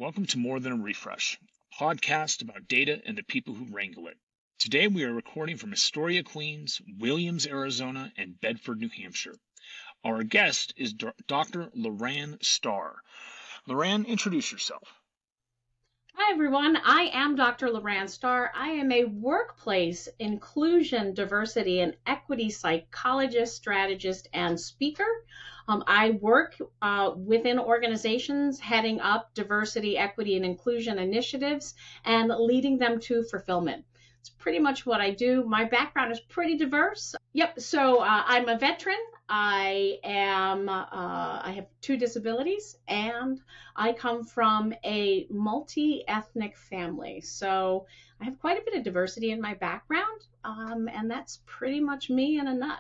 Welcome to More Than a Refresh, a podcast about data and the people who wrangle it. Today we are recording from Astoria, Queens, Williams, Arizona, and Bedford, New Hampshire. Our guest is Dr. Loran Starr. Loran, introduce yourself. Hi, everyone. I am Dr. Loran Starr. I am a workplace inclusion, diversity, and equity psychologist, strategist, and speaker. I work within organizations heading up diversity, equity, and inclusion initiatives and leading them to fulfillment. It's pretty much what I do. My background is pretty diverse. Yep. So I'm a veteran. I have two disabilities, and I come from a multi-ethnic family. So I have quite a bit of diversity in my background, and that's pretty much me in a nut.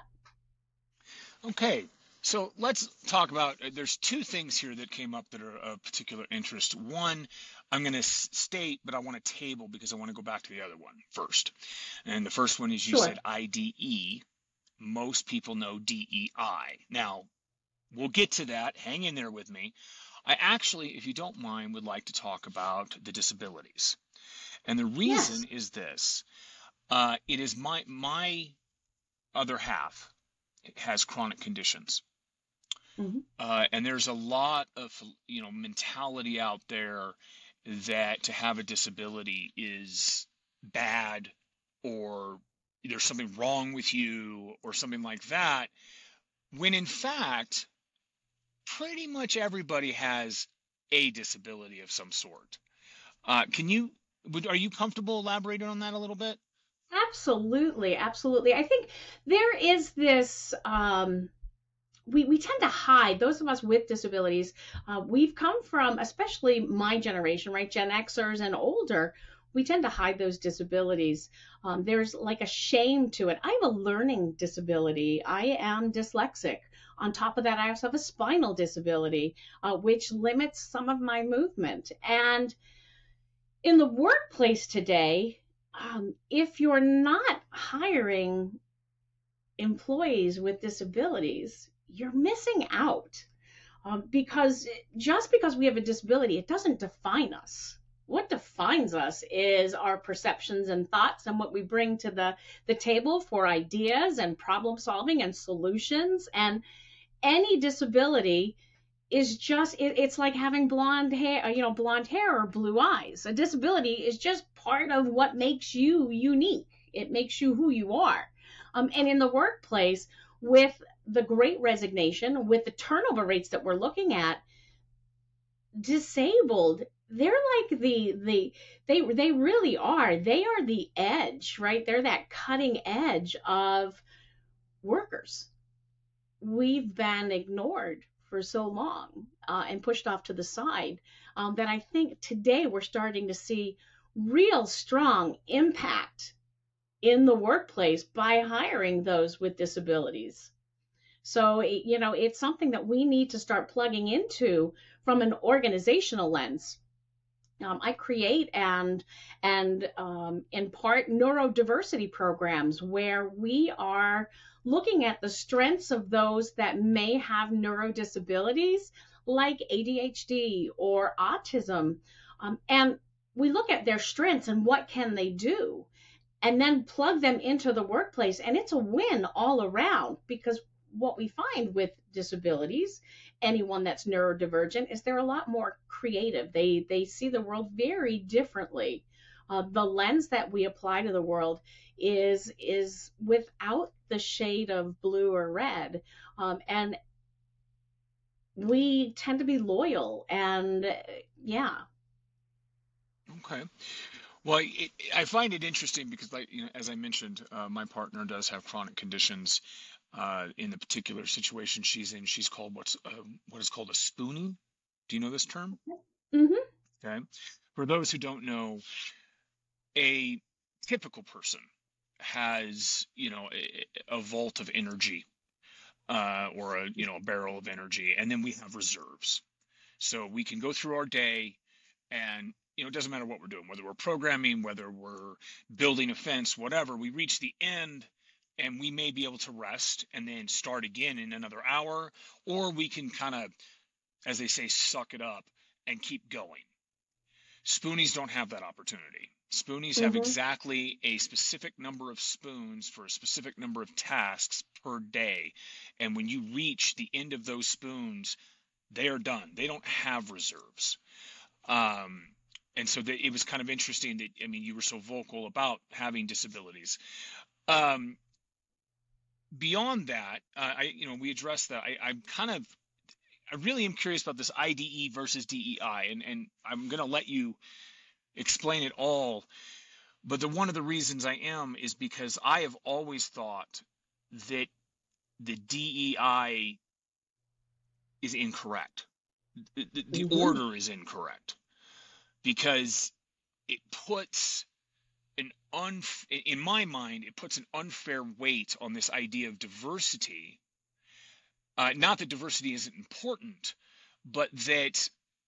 Okay, so let's talk about, there's two things here that came up that are of particular interest. One, I'm going to state, but I want to table because I want to go back to the other one first. And the first one is you Sure. said IDE. Most people know DEI. Now, we'll get to that. Hang in there with me. I actually, if you don't mind, would like to talk about the disabilities. And the reason Yes. is this. It is my other half has chronic conditions. Hmm. And there's a lot of, mentality out there that to have a disability is bad or there's something wrong with you or something like that, when in fact, pretty much everybody has a disability of some sort. Are you comfortable elaborating on that a little bit? Absolutely, absolutely. I think there is this. We tend to hide, those of us with disabilities. We've come from, especially my generation, right? Gen Xers and older. We tend to hide those disabilities. There's like a shame to it. I have a learning disability. I am dyslexic. On top of that, I also have a spinal disability, which limits some of my movement. And in the workplace today, if you're not hiring employees with disabilities, you're missing out, because just because we have a disability, it doesn't define us. What defines us is our perceptions and thoughts and what we bring to the table for ideas and problem solving and solutions. And any disability is just it's like having blonde hair, blonde hair or blue eyes. A disability is just part of what makes you unique. It makes you who you are. And in the workplace, with the great resignation, with the turnover rates that we're looking at, disabled, they're like they really are. They are the edge, right? They're that cutting edge of workers. We've been ignored for so long, and pushed off to the side, that I think today we're starting to see real strong impact in the workplace by hiring those with disabilities. So, it's something that we need to start plugging into from an organizational lens. I create and impart neurodiversity programs where we are looking at the strengths of those that may have neurodisabilities like ADHD or autism, and we look at their strengths and what can they do, and then plug them into the workplace, and it's a win all around. Because what we find with disabilities, anyone that's neurodivergent, is they're a lot more creative. They see the world very differently. The lens that we apply to the world is without the shade of blue or red, and we tend to be loyal. And yeah. Okay. Well, I find it interesting because, like, as I mentioned, my partner does have chronic conditions. In the particular situation she's in, she's called what is called a spoonie. Do you know this term? Hmm. Okay. For those who don't know, a typical person has, a vault of energy, or a barrel of energy, and then we have reserves. So we can go through our day and it doesn't matter what we're doing, whether we're programming, whether we're building a fence, whatever, we reach the end and we may be able to rest and then start again in another hour, or we can kind of, as they say, suck it up and keep going. Spoonies don't have that opportunity. Spoonies have Mm-hmm. exactly a specific number of spoons for a specific number of tasks per day. And when you reach the end of those spoons, they are done. They don't have reserves. Um, and so it was kind of interesting that, I mean, you were so vocal about having disabilities. Um, Beyond that, we addressed that. I really am curious about this IDE versus DEI, and I'm going to let you explain it all. But one of the reasons I am is because I have always thought that the DEI is incorrect. The Mm-hmm. order is incorrect because it puts in my mind, it puts an unfair weight on this idea of diversity. Not that diversity isn't important, but that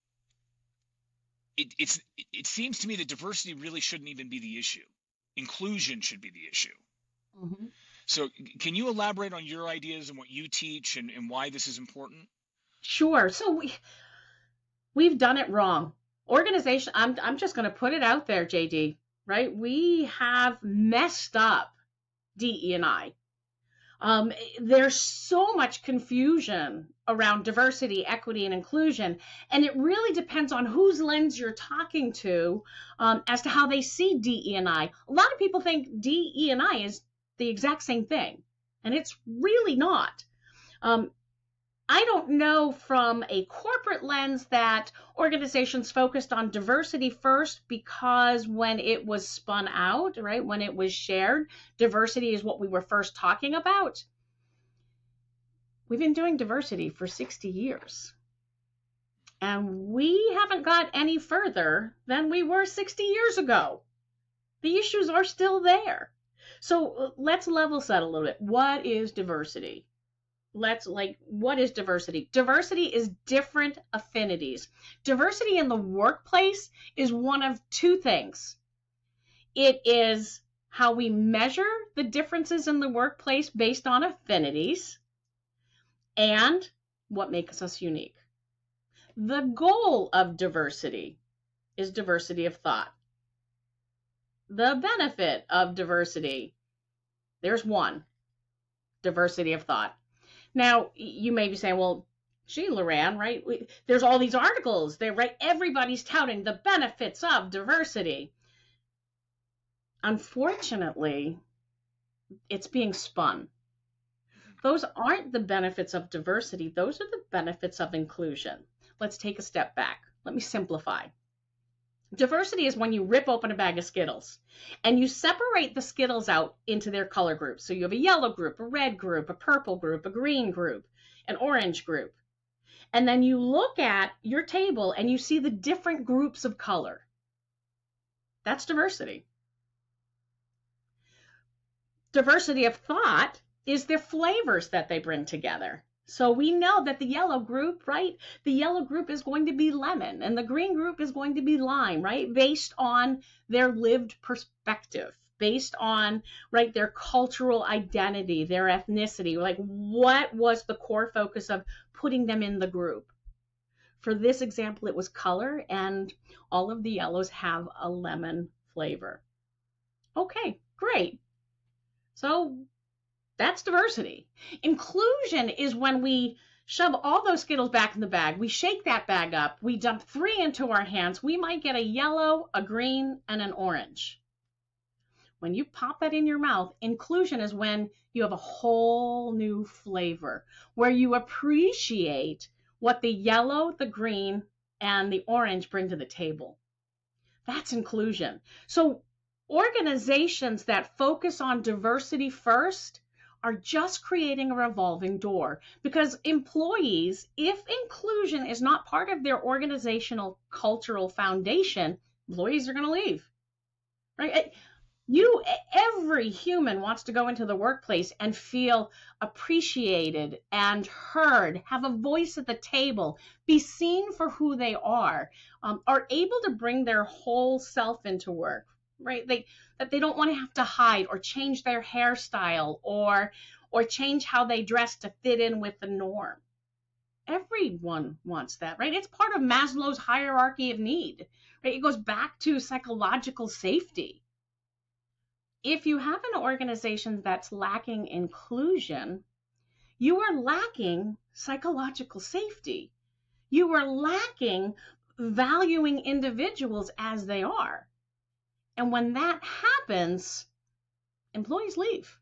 it seems to me that diversity really shouldn't even be the issue. Inclusion should be the issue. Mm-hmm. So can you elaborate on your ideas and what you teach and why this is important? Sure. So we've done it wrong. Organization, I'm just going to put it out there, JD, right? We have messed up DE and I. There's so much confusion around diversity, equity, and inclusion, and it really depends on whose lens you're talking to as to how they see DE and I. A lot of people think DE and I is the exact same thing, and it's really not. Um, I don't know from a corporate lens that organizations focused on diversity first because when it was spun out, right, when it was shared, diversity is what we were first talking about. We've been doing diversity for 60 years. And we haven't got any further than we were 60 years ago. The issues are still there. So let's level set a little bit. What is diversity? What is diversity? Diversity is different affinities. Diversity in the workplace is one of two things. It is how we measure the differences in the workplace based on affinities and what makes us unique. The goal of diversity is diversity of thought. The benefit of diversity, there's one, diversity of thought. Now, you may be saying, well, gee, Loran, right? There's all these articles. They're right. Everybody's touting the benefits of diversity. Unfortunately, it's being spun. Those aren't the benefits of diversity. Those are the benefits of inclusion. Let's take a step back. Let me simplify. Diversity is when you rip open a bag of Skittles and you separate the Skittles out into their color groups. So you have a yellow group, a red group, a purple group, a green group, an orange group. And then you look at your table and you see the different groups of color. That's diversity. Diversity of thought is the flavors that they bring together. So we know that the yellow group, right? The yellow group is going to be lemon and the green group is going to be lime, right? Based on their lived perspective, based on, right, their cultural identity, their ethnicity, like what was the core focus of putting them in the group. For this example, it was color, and all of the yellows have a lemon flavor. Okay, great. So that's diversity. Inclusion is when we shove all those Skittles back in the bag. We shake that bag up. We dump 3 into our hands. We might get a yellow, a green, and an orange. When you pop that in your mouth, inclusion is when you have a whole new flavor, where you appreciate what the yellow, the green, and the orange bring to the table. That's inclusion. So organizations that focus on diversity first are just creating a revolving door because employees, if inclusion is not part of their organizational cultural foundation, employees are going to leave, right? Every human wants to go into the workplace and feel appreciated and heard, have a voice at the table, be seen for who they are able to bring their whole self into work, right? That they don't want to have to hide or change their hairstyle or change how they dress to fit in with the norm. Everyone wants that, right? It's part of Maslow's hierarchy of need, right? It goes back to psychological safety. If you have an organization that's lacking inclusion, you are lacking psychological safety. You are lacking valuing individuals as they are. And when that happens, employees leave.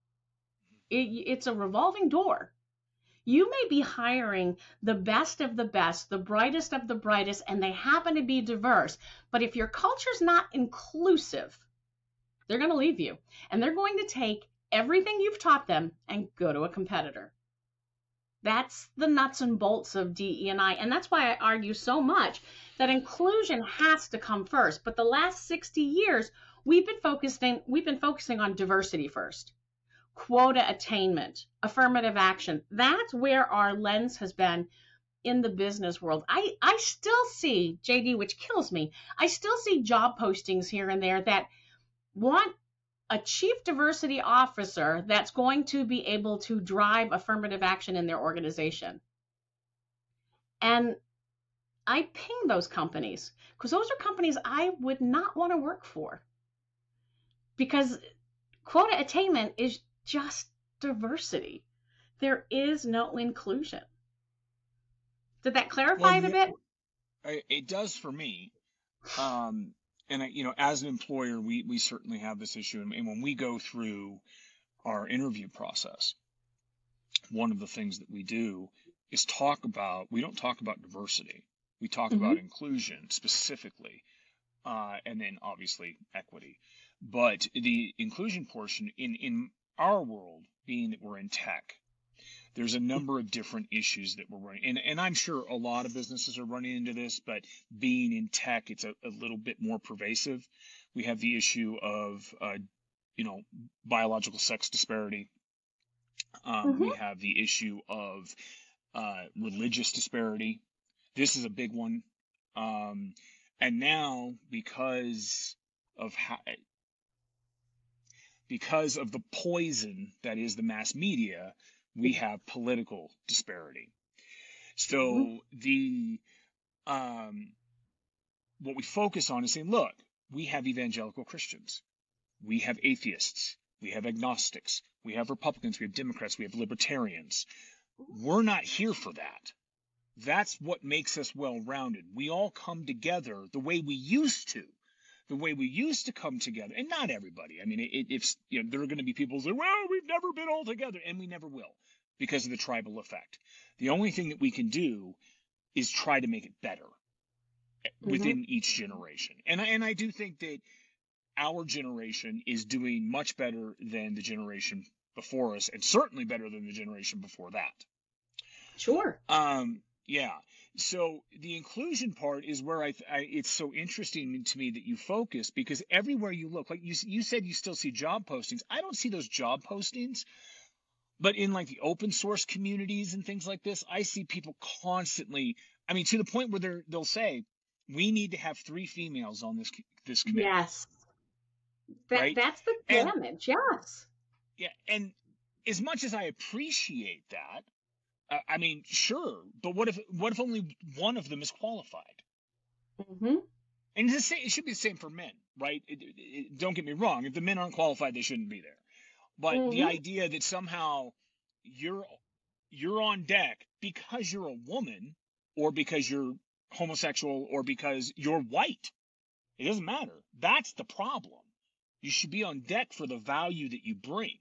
It's a revolving door. You may be hiring the best of the best, the brightest of the brightest, and they happen to be diverse. But if your culture's not inclusive, they're going to leave you. And they're going to take everything you've taught them and go to a competitor. That's the nuts and bolts of DE&I. And that's why I argue so much that inclusion has to come first. But the last 60 years, we've been focusing on diversity first. Quota attainment, affirmative action. That's where our lens has been in the business world. I still see, JD, which kills me, I still see job postings here and there that want a chief diversity officer that's going to be able to drive affirmative action in their organization. And I ping those companies because those are companies I would not want to work for, because quota attainment is just diversity. There is no inclusion. Did that clarify it a bit? It does for me. And as an employer, we certainly have this issue. And when we go through our interview process, one of the things that we do is we don't talk about diversity. We talk about inclusion specifically, and then obviously equity. But the inclusion portion in our world, being that we're in tech, there's a number of different issues that we're running. And I'm sure a lot of businesses are running into this, but being in tech, it's a little bit more pervasive. We have the issue of, biological sex disparity. We have the issue of religious disparity. This is a big one. And now, because of the poison that is the mass media, we have political disparity. So what we focus on is saying, look, we have evangelical Christians, we have atheists, we have agnostics, we have Republicans, we have Democrats, we have libertarians. We're not here for that. That's what makes us well-rounded. We all come together the way we used to. The way we used to come together, and not everybody. I mean, there are going to be people who say, well, we've never been all together, and we never will, because of the tribal effect. The only thing that we can do is try to make it better within each generation. And I do think that our generation is doing much better than the generation before us, and certainly better than the generation before that. Sure. Yeah. So the inclusion part is where it's so interesting to me that you focus, because everywhere you look, like you said, you still see job postings. I don't see those job postings, but in like the open source communities and things like this, I see people constantly, I mean, to the point where they'll say, we need to have 3 females on this committee. Yes. Right? That's the damage. Yes. Yeah. And as much as I appreciate that, I mean, sure, but what if only one of them is qualified? And it should be the same for men, right? Don't get me wrong. If the men aren't qualified, they shouldn't be there. But the idea that somehow you're on deck because you're a woman, or because you're homosexual, or because you're white, it doesn't matter. That's the problem. You should be on deck for the value that you bring.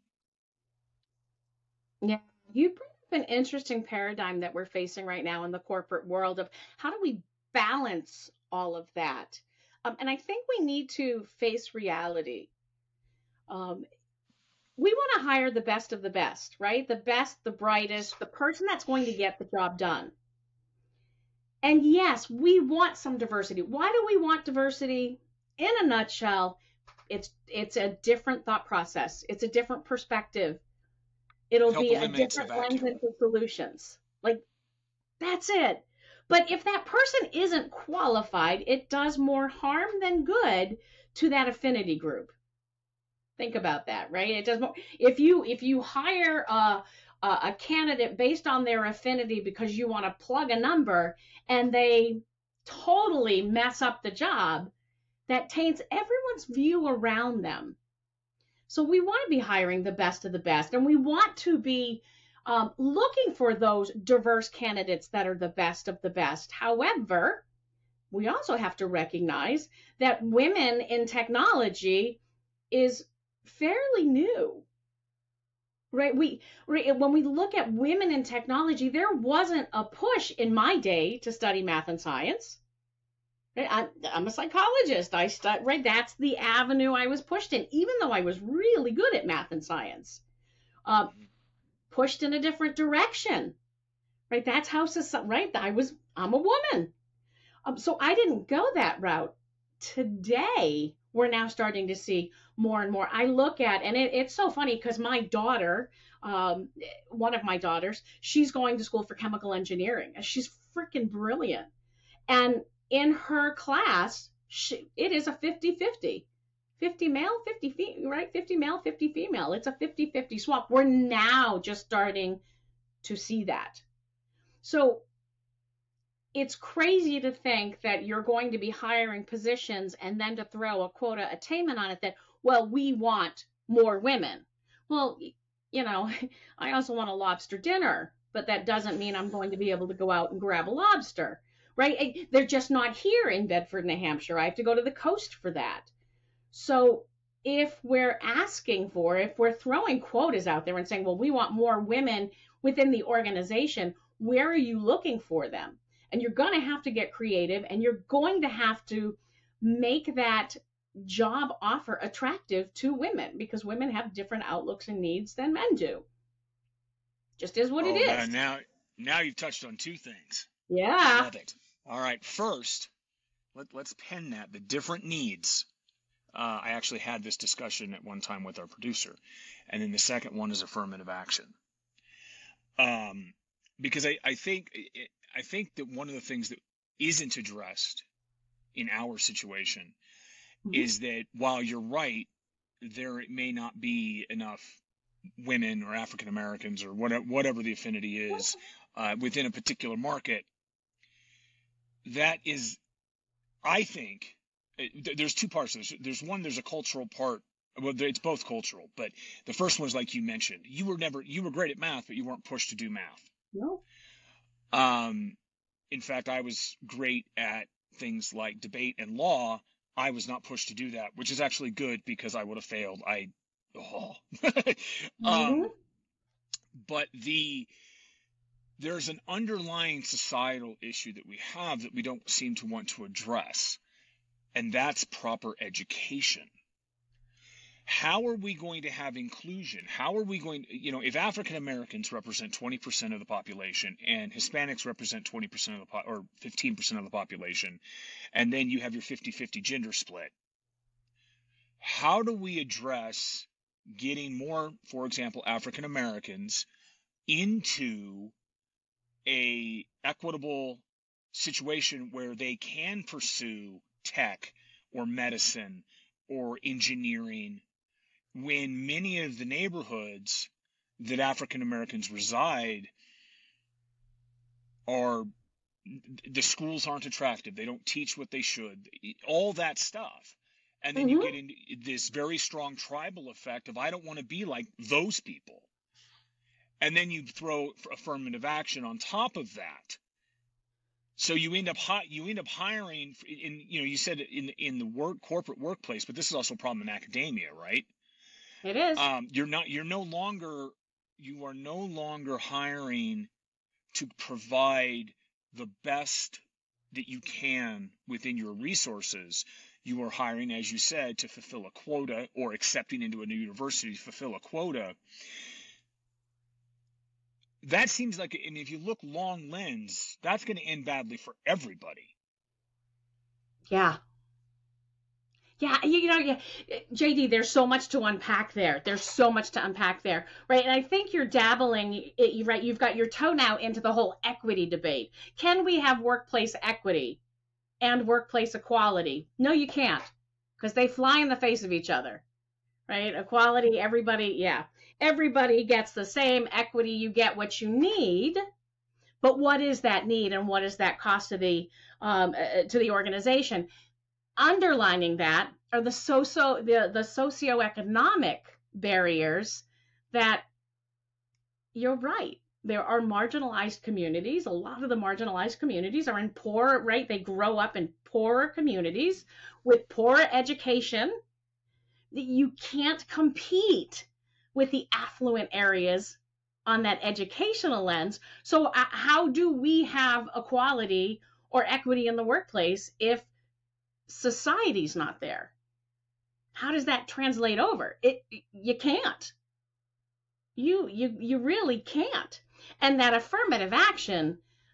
Yeah, you bring an interesting paradigm that we're facing right now in the corporate world of how do we balance all of that. And I think we need to face reality. We want to hire the best of the best, right? The best, the brightest, the person that's going to get the job done. And yes, we want some diversity. Why do we want diversity? In a nutshell, it's a different thought process. It's a different perspective. It'll be a different lens into solutions. Like, that's it. But if that person isn't qualified, it does more harm than good to that affinity group. Think about that, right? It does more. If you hire a candidate based on their affinity because you want to plug a number, and they totally mess up the job, that taints everyone's view around them. So we want to be hiring the best of the best, and we want to be looking for those diverse candidates that are the best of the best. However, we also have to recognize that women in technology is fairly new, right? When we look at women in technology, there wasn't a push in my day to study math and science. I'm a psychologist. Right. That's the avenue I was pushed in, even though I was really good at math and science. Pushed in a different direction. Right. That's how society. Right. I'm a woman. So I didn't go that route. Today, we're now starting to see more and more. I look at, and it's so funny because my daughter, one of my daughters, she's going to school for chemical engineering. She's freaking brilliant. And in her class, it is a 50-50. 50 male, 50 female, right? 50 male, 50 female. It's a 50-50 swap. We're now just starting to see that. So it's crazy to think that you're going to be hiring positions and then to throw a quota attainment on it that, well, we want more women. Well, I also want a lobster dinner, but that doesn't mean I'm going to be able to go out and grab a lobster, right? They're just not here in Bedford, New Hampshire. I have to go to the coast for that. So if we're throwing quotas out there and saying, well, we want more women within the organization, where are you looking for them? And you're going to have to get creative, and you're going to have to make that job offer attractive to women, because women have different outlooks and needs than men do. Just is what it is. Now you've touched on two things. Yeah. I love it. All right. First, let's pen that, the different needs. I actually had this discussion at one time with our producer. And then the second one is affirmative action. Because I think that one of the things that isn't addressed in our situation is that while you're right, there may not be enough women or African Americans or whatever the affinity is within a particular market. That is, I think, there's two parts of this. There's a cultural part. Well, it's both cultural, but the first one is like you mentioned. You were great at math, but you weren't pushed to do math. No. In fact, I was great at things like debate and law. I was not pushed to do that, which is actually good because I would have failed. But there's an underlying societal issue that we have that we don't seem to want to address, and that's proper education. How are we going to have inclusion? How are we going to, if African Americans represent 20% of the population and Hispanics represent 20% of or 15% of the population, and then you have your 50-50 gender split, how do we address getting more, for example, African Americans into a equitable situation where they can pursue tech or medicine or engineering, when many of the neighborhoods that African Americans reside the schools aren't attractive. They don't teach what they should, all that stuff. And then you get into this very strong tribal effect of, I don't want to be like those people. And then you throw affirmative action on top of that. So you end up hiring you said in the corporate workplace, but this is also a problem in academia, right? It is. You are no longer hiring to provide the best that you can within your resources. You are hiring, as you said, to fulfill a quota, or accepting into a new university to fulfill a quota. That seems like, and if you look long lens, that's going to end badly for everybody. Yeah. Yeah, JD, there's so much to unpack there. Right? And I think you're dabbling, right? You've got your toe now into the whole equity debate. Can we have workplace equity and workplace equality? No, you can't, because they fly in the face of each other, right? Equality, everybody, yeah. Everybody gets the same equity, you get what you need. But what is that need and what is that cost to the organization? Underlining that are the socioeconomic barriers that you're right. There are marginalized communities. A lot of the marginalized communities are in poor, right? They grow up in poorer communities with poor education. You can't compete with the affluent areas on that educational lens. So, how do we have equality or equity in the workplace if society's not there? How does that translate over? You can't. You really can't. And that affirmative action,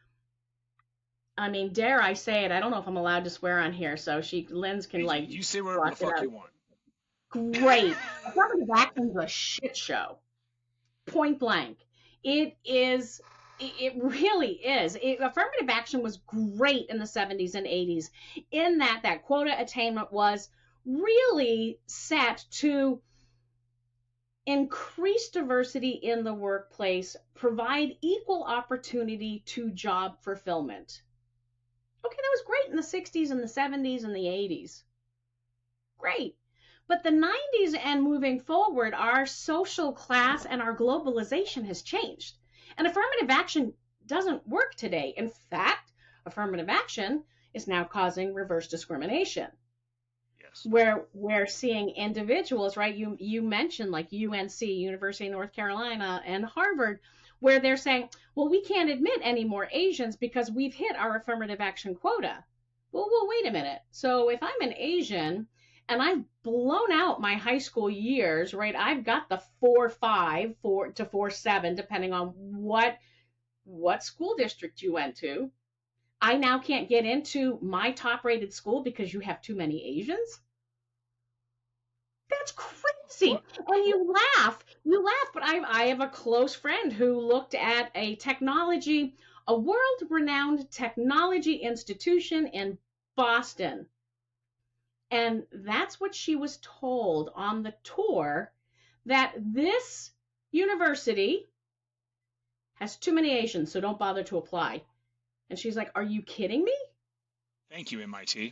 I mean, dare I say it? I don't know if I'm allowed to swear on here, so Lynn's can like You say whatever the block it fuck out. you want. Great. Affirmative action is a shit show. Point blank. It is. It really is. Affirmative action was great in the 70s and 80s in that quota attainment was really set to increase diversity in the workplace, provide equal opportunity to job fulfillment. Okay, that was great in the 60s and the 70s and the 80s. Great. But the 90s and moving forward, our social class and our globalization has changed. And affirmative action doesn't work today. In fact, affirmative action is now causing reverse discrimination. Yes. Where we're seeing individuals, right? You mentioned like UNC, University of North Carolina, and Harvard, where they're saying, well, we can't admit any more Asians because we've hit our affirmative action quota. Well, wait a minute. So if I'm an Asian and I've blown out my high school years, right? I've got the 4.5 to 4.7, depending on what school district you went to. I now can't get into my top rated school because you have too many Asians. That's crazy. And you laugh, but I have a close friend who looked at a world renowned technology institution in Boston. And that's what she was told on the tour, that this university has too many Asians, so don't bother to apply. And she's like, are you kidding me? Thank you, MIT.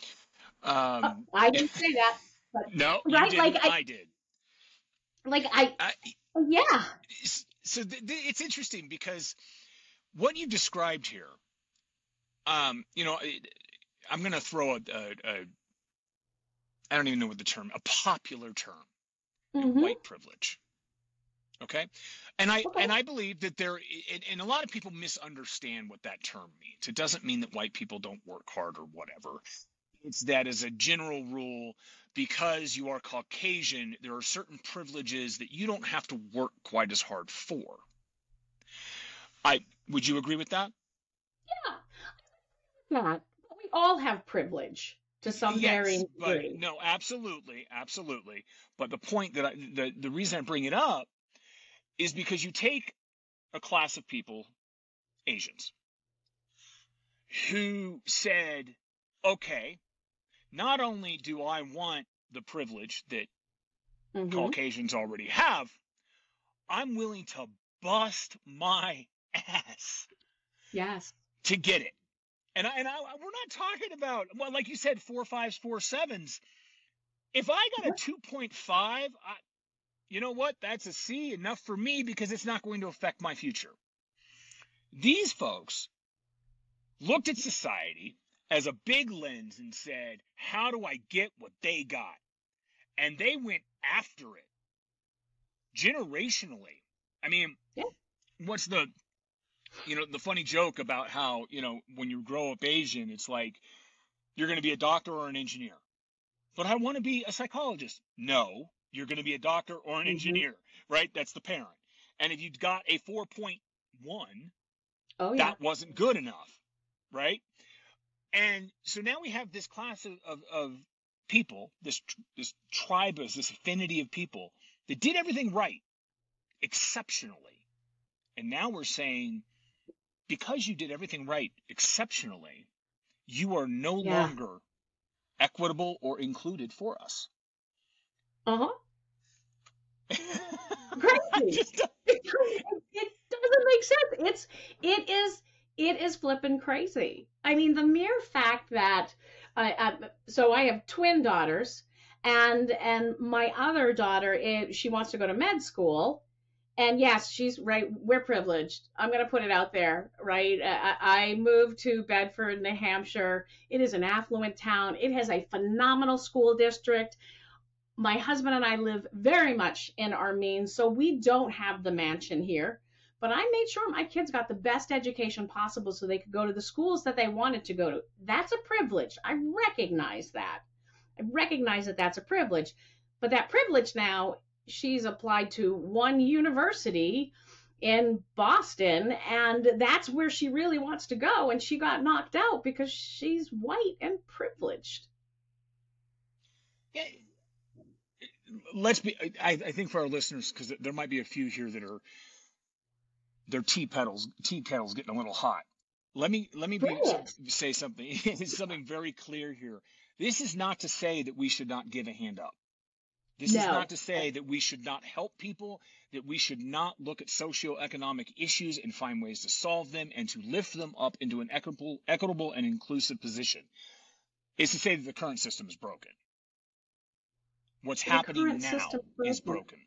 I didn't say that. But, no, right? you didn't. I did. Yeah. So it's interesting because what you described here, I'm going to throw I don't even know what the term, a popular term, white privilege. Okay. And I believe that and a lot of people misunderstand what that term means. It doesn't mean that white people don't work hard or whatever. It's that as a general rule, because you are Caucasian, there are certain privileges that you don't have to work quite as hard for. Would you agree with that? Yeah. Not. We all have privilege to some varying degree. No, absolutely. But the point that the reason I bring it up is because you take a class of people, Asians, who said, okay, not only do I want the privilege that Caucasians already have, I'm willing to bust my ass to get it. And we're not talking about, well, like you said, 4.5s, 4.7s. If I got a 2.5, you know what? That's a C, enough for me because it's not going to affect my future. These folks looked at society as a big lens and said, how do I get what they got? And they went after it generationally. I mean, what's the funny joke about how, when you grow up Asian, it's like you're going to be a doctor or an engineer. But I want to be a psychologist. No, you're going to be a doctor or an engineer, right? That's the parent. And if you got a 4.1, that wasn't good enough, right? And so now we have this class of people, this tribe, this affinity of people that did everything right, exceptionally. And now we're saying, because you did everything right exceptionally, you are no longer equitable or included for us. I Crazy. just don't- It doesn't make sense. It is it is flipping crazy. I mean, the mere fact that so I have twin daughters, and my other daughter she wants to go to med school, and yes, she's right. We're privileged. I'm going to put it out there, right? I moved to Bedford, New Hampshire. It is an affluent town. It has a phenomenal school district. My husband and I live very much in our means, so we don't have the mansion here. But I made sure my kids got the best education possible so they could go to the schools that they wanted to go to. That's a privilege. I recognize that. I recognize that that's a privilege. But that privilege now, she's applied to one university in Boston, and that's where she really wants to go. And she got knocked out because she's white and privileged. Yeah, let's be. I think for our listeners, because there might be a few here that are their tea kettles getting a little hot. Let me Brilliant. say something. Something very clear here. This is not to say that we should not give a hand up. This is not No. to say that we should not help people, that we should not look at socioeconomic issues and find ways to solve them and to lift them up into an equitable and inclusive position. It's to say that the current system is broken. What's The happening current now system is broken. broken.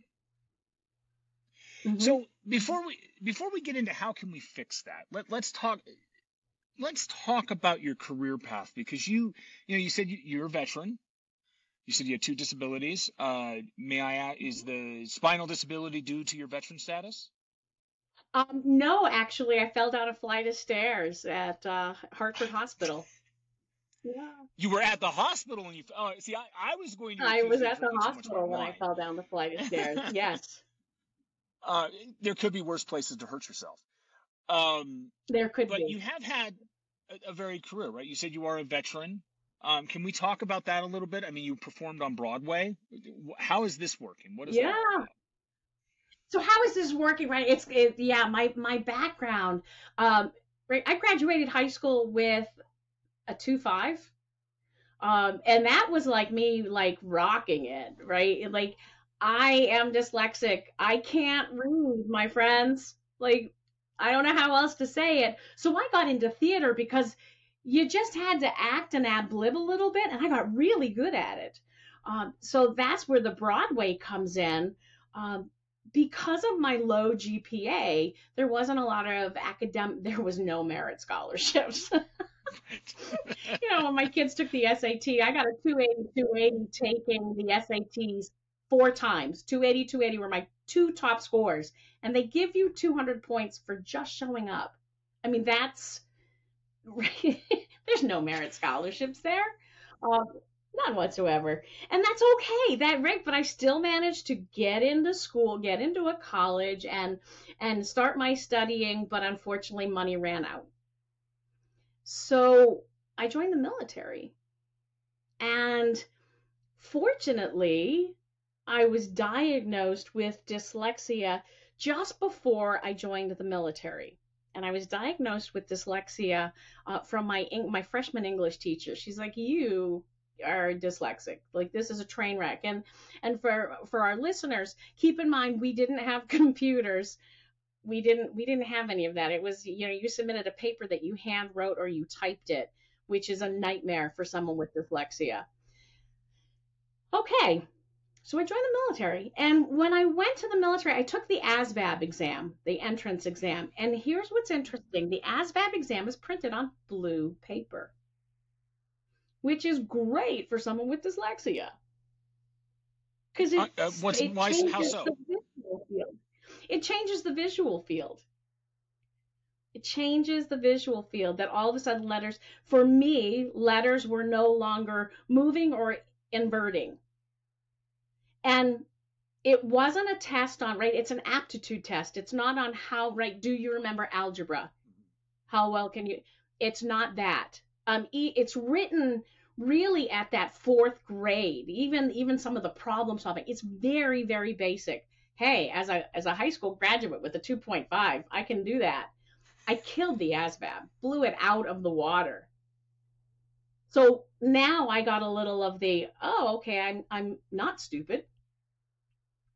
Hmm. So before we get into how can we fix that, let's talk about your career path, because you said you're a veteran. You said you had two disabilities. May I ask, is the spinal disability due to your veteran status? No, actually, I fell down a flight of stairs at Hartford Hospital. Yeah. You were at the hospital and you. Oh, see, I was going to I accuse was you of at the drinking too much white hospital when I wine. fell down the flight of stairs. Yes, Uh, there could be worse places to hurt yourself. Um, there could but you be. have had a varied career, right? You said you are a veteran. Can we talk about that a little bit? I mean, you performed on Broadway. How is this working? What is that all Yeah. about? So how is this working, right? Yeah, my background. Right, I graduated high school with a 2.5. And that was like me like rocking it, right? Like I am dyslexic. I can't read, my friends. Like I don't know how else to say it. So I got into theater because you just had to act and ad lib a little bit, and I got really good at it. So that's where the Broadway comes in. Um, because of my low GPA, there wasn't a lot of academic, there was no merit scholarships. Right. When my kids took the SAT, I got a 280, 280 taking the SATs four times. 280, 280 were my two top scores. And they give you 200 points for just showing up. I mean, that's, there's no merit scholarships there. Um, None whatsoever. And that's okay. That right, but I still managed to get into school, get into a college and start my studying, but unfortunately money ran out. So I joined the military. And fortunately, I was diagnosed with dyslexia just before I joined the military. And I was diagnosed with dyslexia from my freshman English teacher. She's like, "You are dyslexic. Like this is a train wreck." And for our listeners, keep in mind we didn't have computers. We didn't have any of that. It was, you submitted a paper that you hand wrote or you typed it, which is a nightmare for someone with dyslexia. Okay, so I joined the military. And when I went to the military, I took the ASVAB exam, the entrance exam. And here's what's interesting: the ASVAB exam is printed on blue paper, which is great for someone with dyslexia because it How changes so? the visual field. It changes the visual field. It changes the visual field that all of a sudden for me, letters were no longer moving or inverting. And it wasn't a test on, right? It's an aptitude test. It's not on how, right? Do you remember algebra? How well can you? It's not that. It's written really at that fourth grade. Even some of the problem solving. It's very, very basic. Hey, as a high school graduate with a 2.5, I can do that. I killed the ASVAB, blew it out of the water. So now I got a little of the, oh, okay, I'm not stupid.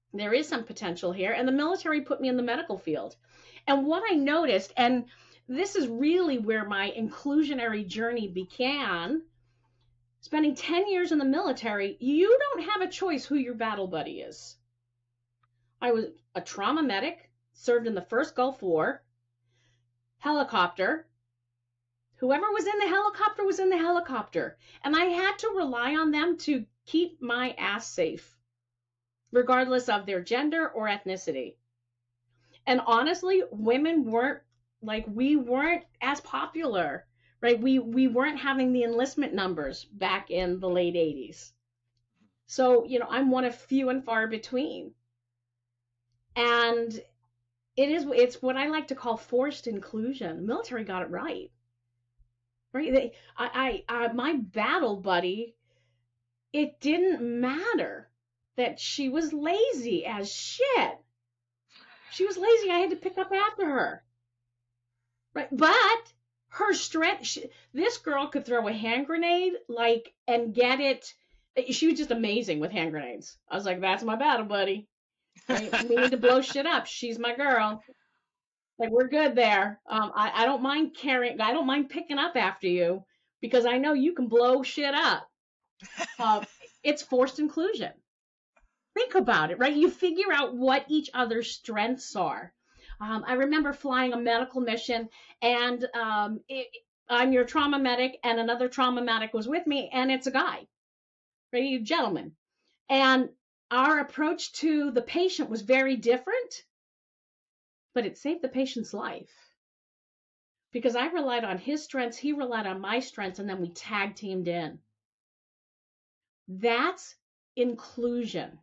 There is some potential here. And the military put me in the medical field. And what I noticed, and this is really where my inclusionary journey began, spending 10 years in the military, you don't have a choice who your battle buddy is. I was a trauma medic, served in the first Gulf War, helicopter. Whoever was in the helicopter was in the helicopter. And I had to rely on them to keep my ass safe, regardless of their gender or ethnicity. And honestly, women weren't we weren't as popular, right? We weren't having the enlistment numbers back in the late 80s. So, I'm one of few and far between. And it's what I like to call forced inclusion. The military got it right. Right? My battle buddy, it didn't matter that she was lazy as shit. She was lazy. I had to pick up after her. Right? But her strength, this girl could throw a hand grenade and get it. She was just amazing with hand grenades. I was like, that's my battle buddy. Right? We need to blow shit up. She's my girl. Like, we're good there. I don't mind carrying. I don't mind picking up after you because I know you can blow shit up. It's forced inclusion. Think about it, right? You figure out what each other's strengths are. I remember flying a medical mission, and I'm your trauma medic, and another trauma medic was with me, and it's a guy, right? A gentleman. And our approach to the patient was very different, but it saved the patient's life. Because I relied on his strengths, he relied on my strengths, and then we tag teamed in. That's inclusion.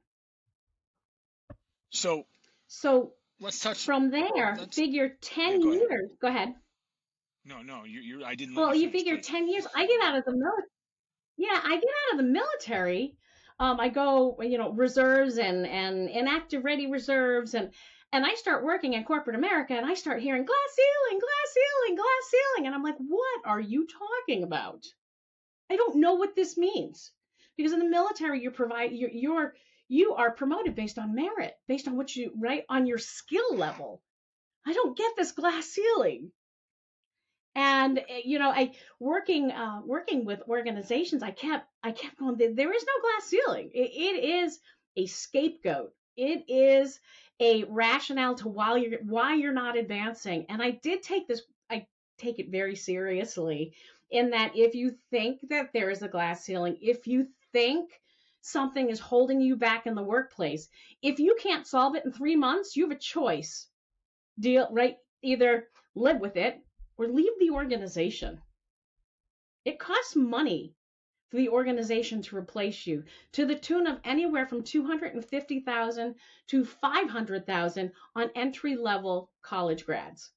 So let's touch from there. Figure 10 years. Go ahead. No, I didn't. Well, you figure 10 years. I get out of the military. Yeah, I get out of the military. I go, reserves and inactive ready reserves, and I start working in corporate America, and I start hearing glass ceiling, glass ceiling, glass ceiling, and I'm like, what are you talking about? I don't know what this means, because in the military you are promoted based on merit, based on what you on your skill level. I don't get this glass ceiling. And I working with organizations, I kept going, there is no glass ceiling. It is a scapegoat. It is a rationale to why you're not advancing. And I take it very seriously, in that if you think that there is a glass ceiling, if you think something is holding you back in the workplace, if you can't solve it in 3 months, you have a choice. Either live with it or leave the organization. It costs money for the organization to replace you, to the tune of anywhere from $250,000 to $500,000 on entry-level college grads.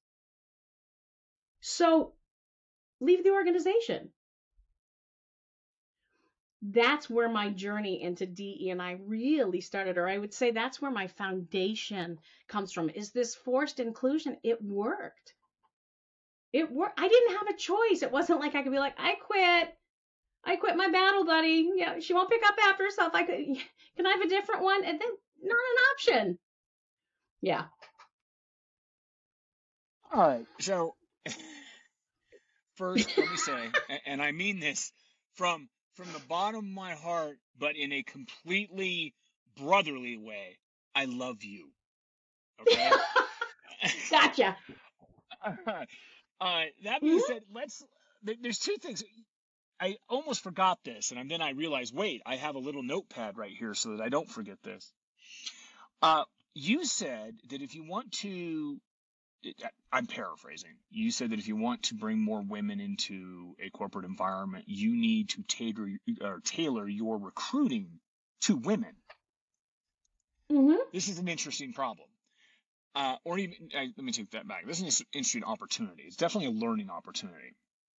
So leave the organization. That's where my journey into DE&I really started, or I would say that's where my foundation comes from, is this forced inclusion. It worked. It worked. I didn't have a choice. It wasn't like I could be like, I quit my battle buddy. Yeah, she won't pick up after herself. Can I have a different one? And then not an option. Yeah. All right. So first, let me say, and I mean this from the bottom of my heart, but in a completely brotherly way, I love you. Okay? Gotcha. That being said, there's two things. I almost forgot this, and then I realized, wait, I have a little notepad right here so that I don't forget this. You said that if you want to, I'm paraphrasing, you said that if you want to bring more women into a corporate environment, you need to tailor your recruiting to women. Mm-hmm. This is an interesting problem. Or even, let me take that back. This is an interesting opportunity. It's definitely a learning opportunity.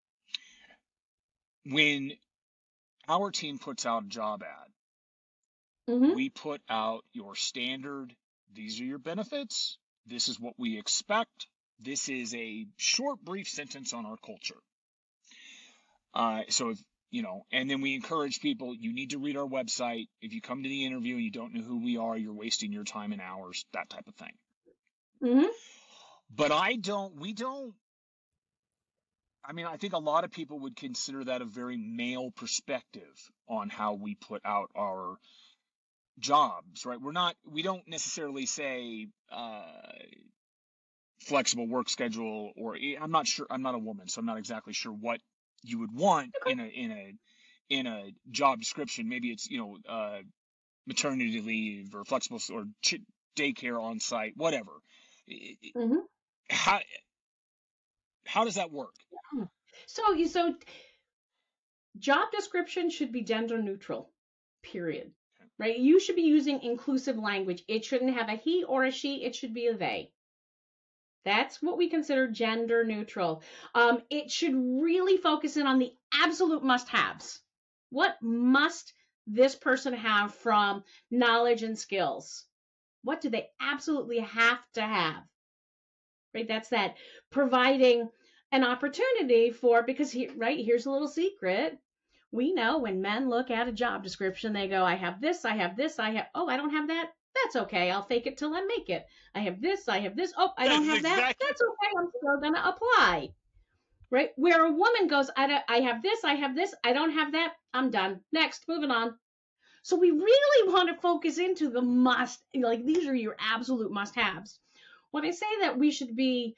When our team puts out a job ad, mm-hmm. we put out your standard, these are your benefits, this is what we expect, this is a short, brief sentence on our culture. So and then we encourage people, you need to read our website. If you come to the interview and you don't know who we are, you're wasting your time and hours, that type of thing. Mm-hmm. But I mean, I think a lot of people would consider that a very male perspective on how we put out our jobs, right? We don't necessarily say, flexible work schedule, or I'm not sure. I'm not a woman, so I'm not exactly sure what you would want Okay. in a job description. Maybe it's maternity leave or flexible or daycare on site, whatever. Mm-hmm. How how does that work? So job description should be gender neutral, period. Right? You should be using inclusive language. It shouldn't have a he or a she. It should be a they. That's what we consider gender neutral. It should really focus in on the absolute must-haves. What must this person have from knowledge and skills? What do they absolutely have to have? Right? That's that providing an opportunity for, because here's a little secret. We know when men look at a job description, they go, I have this, I have this, oh, I don't have that. That's okay. I'll fake it till I make it. I have this, I have this. Oh, I don't That's have that. exactly. That's okay. I'm still going to apply. Right? Where a woman goes, I have this, I have this. I don't have that. I'm done. Next, moving on. So we really want to focus into the must, like these are your absolute must haves. When I say that we should be,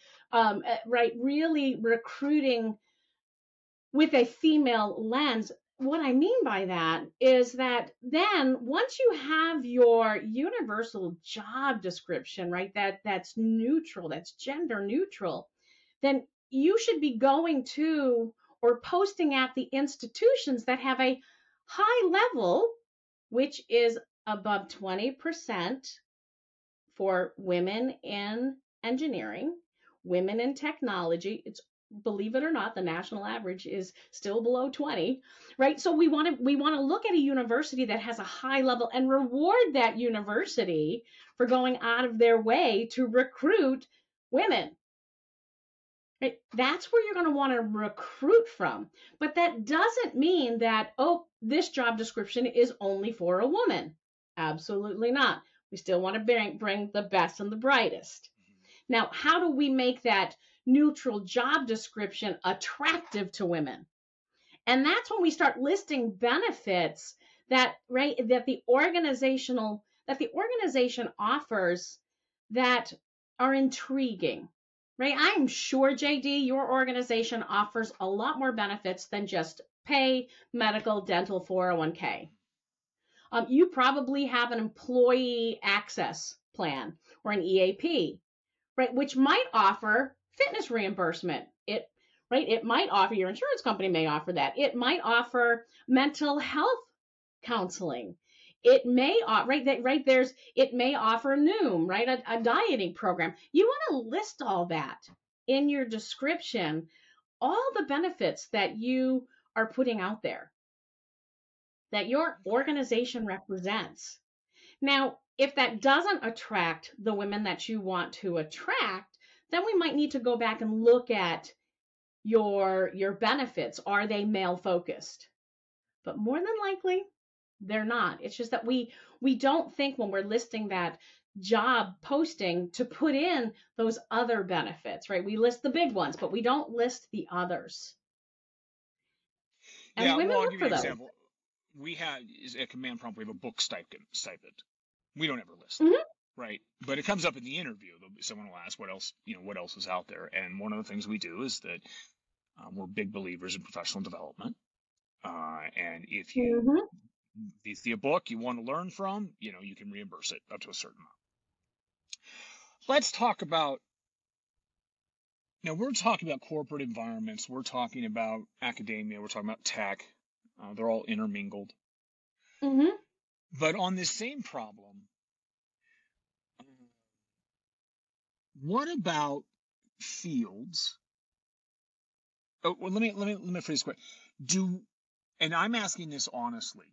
really recruiting with a female lens, what I mean by that is that then once you have your universal job description, right, that's neutral, that's gender neutral, then you should be going to or posting at the institutions that have a high level, which is above 20% for women in engineering, women in technology. It's, believe it or not, the national average is still below 20, right? So we want to look at a university that has a high level and reward that university for going out of their way to recruit women. Right? That's where you're going to want to recruit from. But that doesn't mean that, oh, this job description is only for a woman. Absolutely not. We still want to bring the best and the brightest. Now, how do we make that neutral job description attractive to women? And that's when we start listing benefits that the organization offers that are intriguing. Right? I'm sure, JD, your organization offers a lot more benefits than just pay, medical, dental, 401k. You probably have an employee access plan or an EAP, right, which might offer fitness reimbursement. It might offer, your insurance company may offer that. It might offer mental health counseling. It may it may offer Noom, right, a dieting program. You want to list all that in your description, all the benefits that you are putting out there, that your organization represents. Now, if that doesn't attract the women that you want to attract, then we might need to go back and look at your benefits. Are they male focused? But more than likely, they're not. It's just that we don't think when we're listing that job posting to put in those other benefits, right? We list the big ones, but we don't list the others. And Yeah, women well, I'll look give you for an those. example. We have is a command prompt. We have a book stipend. We don't ever list that, Mm-hmm. right? But it comes up in the interview. Someone will ask what else, what else is out there. And one of the things we do is that we're big believers in professional development. And if you Mm-hmm. see a book you want to learn from, you can reimburse it up to a certain amount. Let's talk about. Now we're talking about corporate environments. We're talking about academia. We're talking about tech. They're all intermingled. Mm-hmm. But on this same problem, what about fields? Oh, well, let me phrase this quick. And I'm asking this honestly.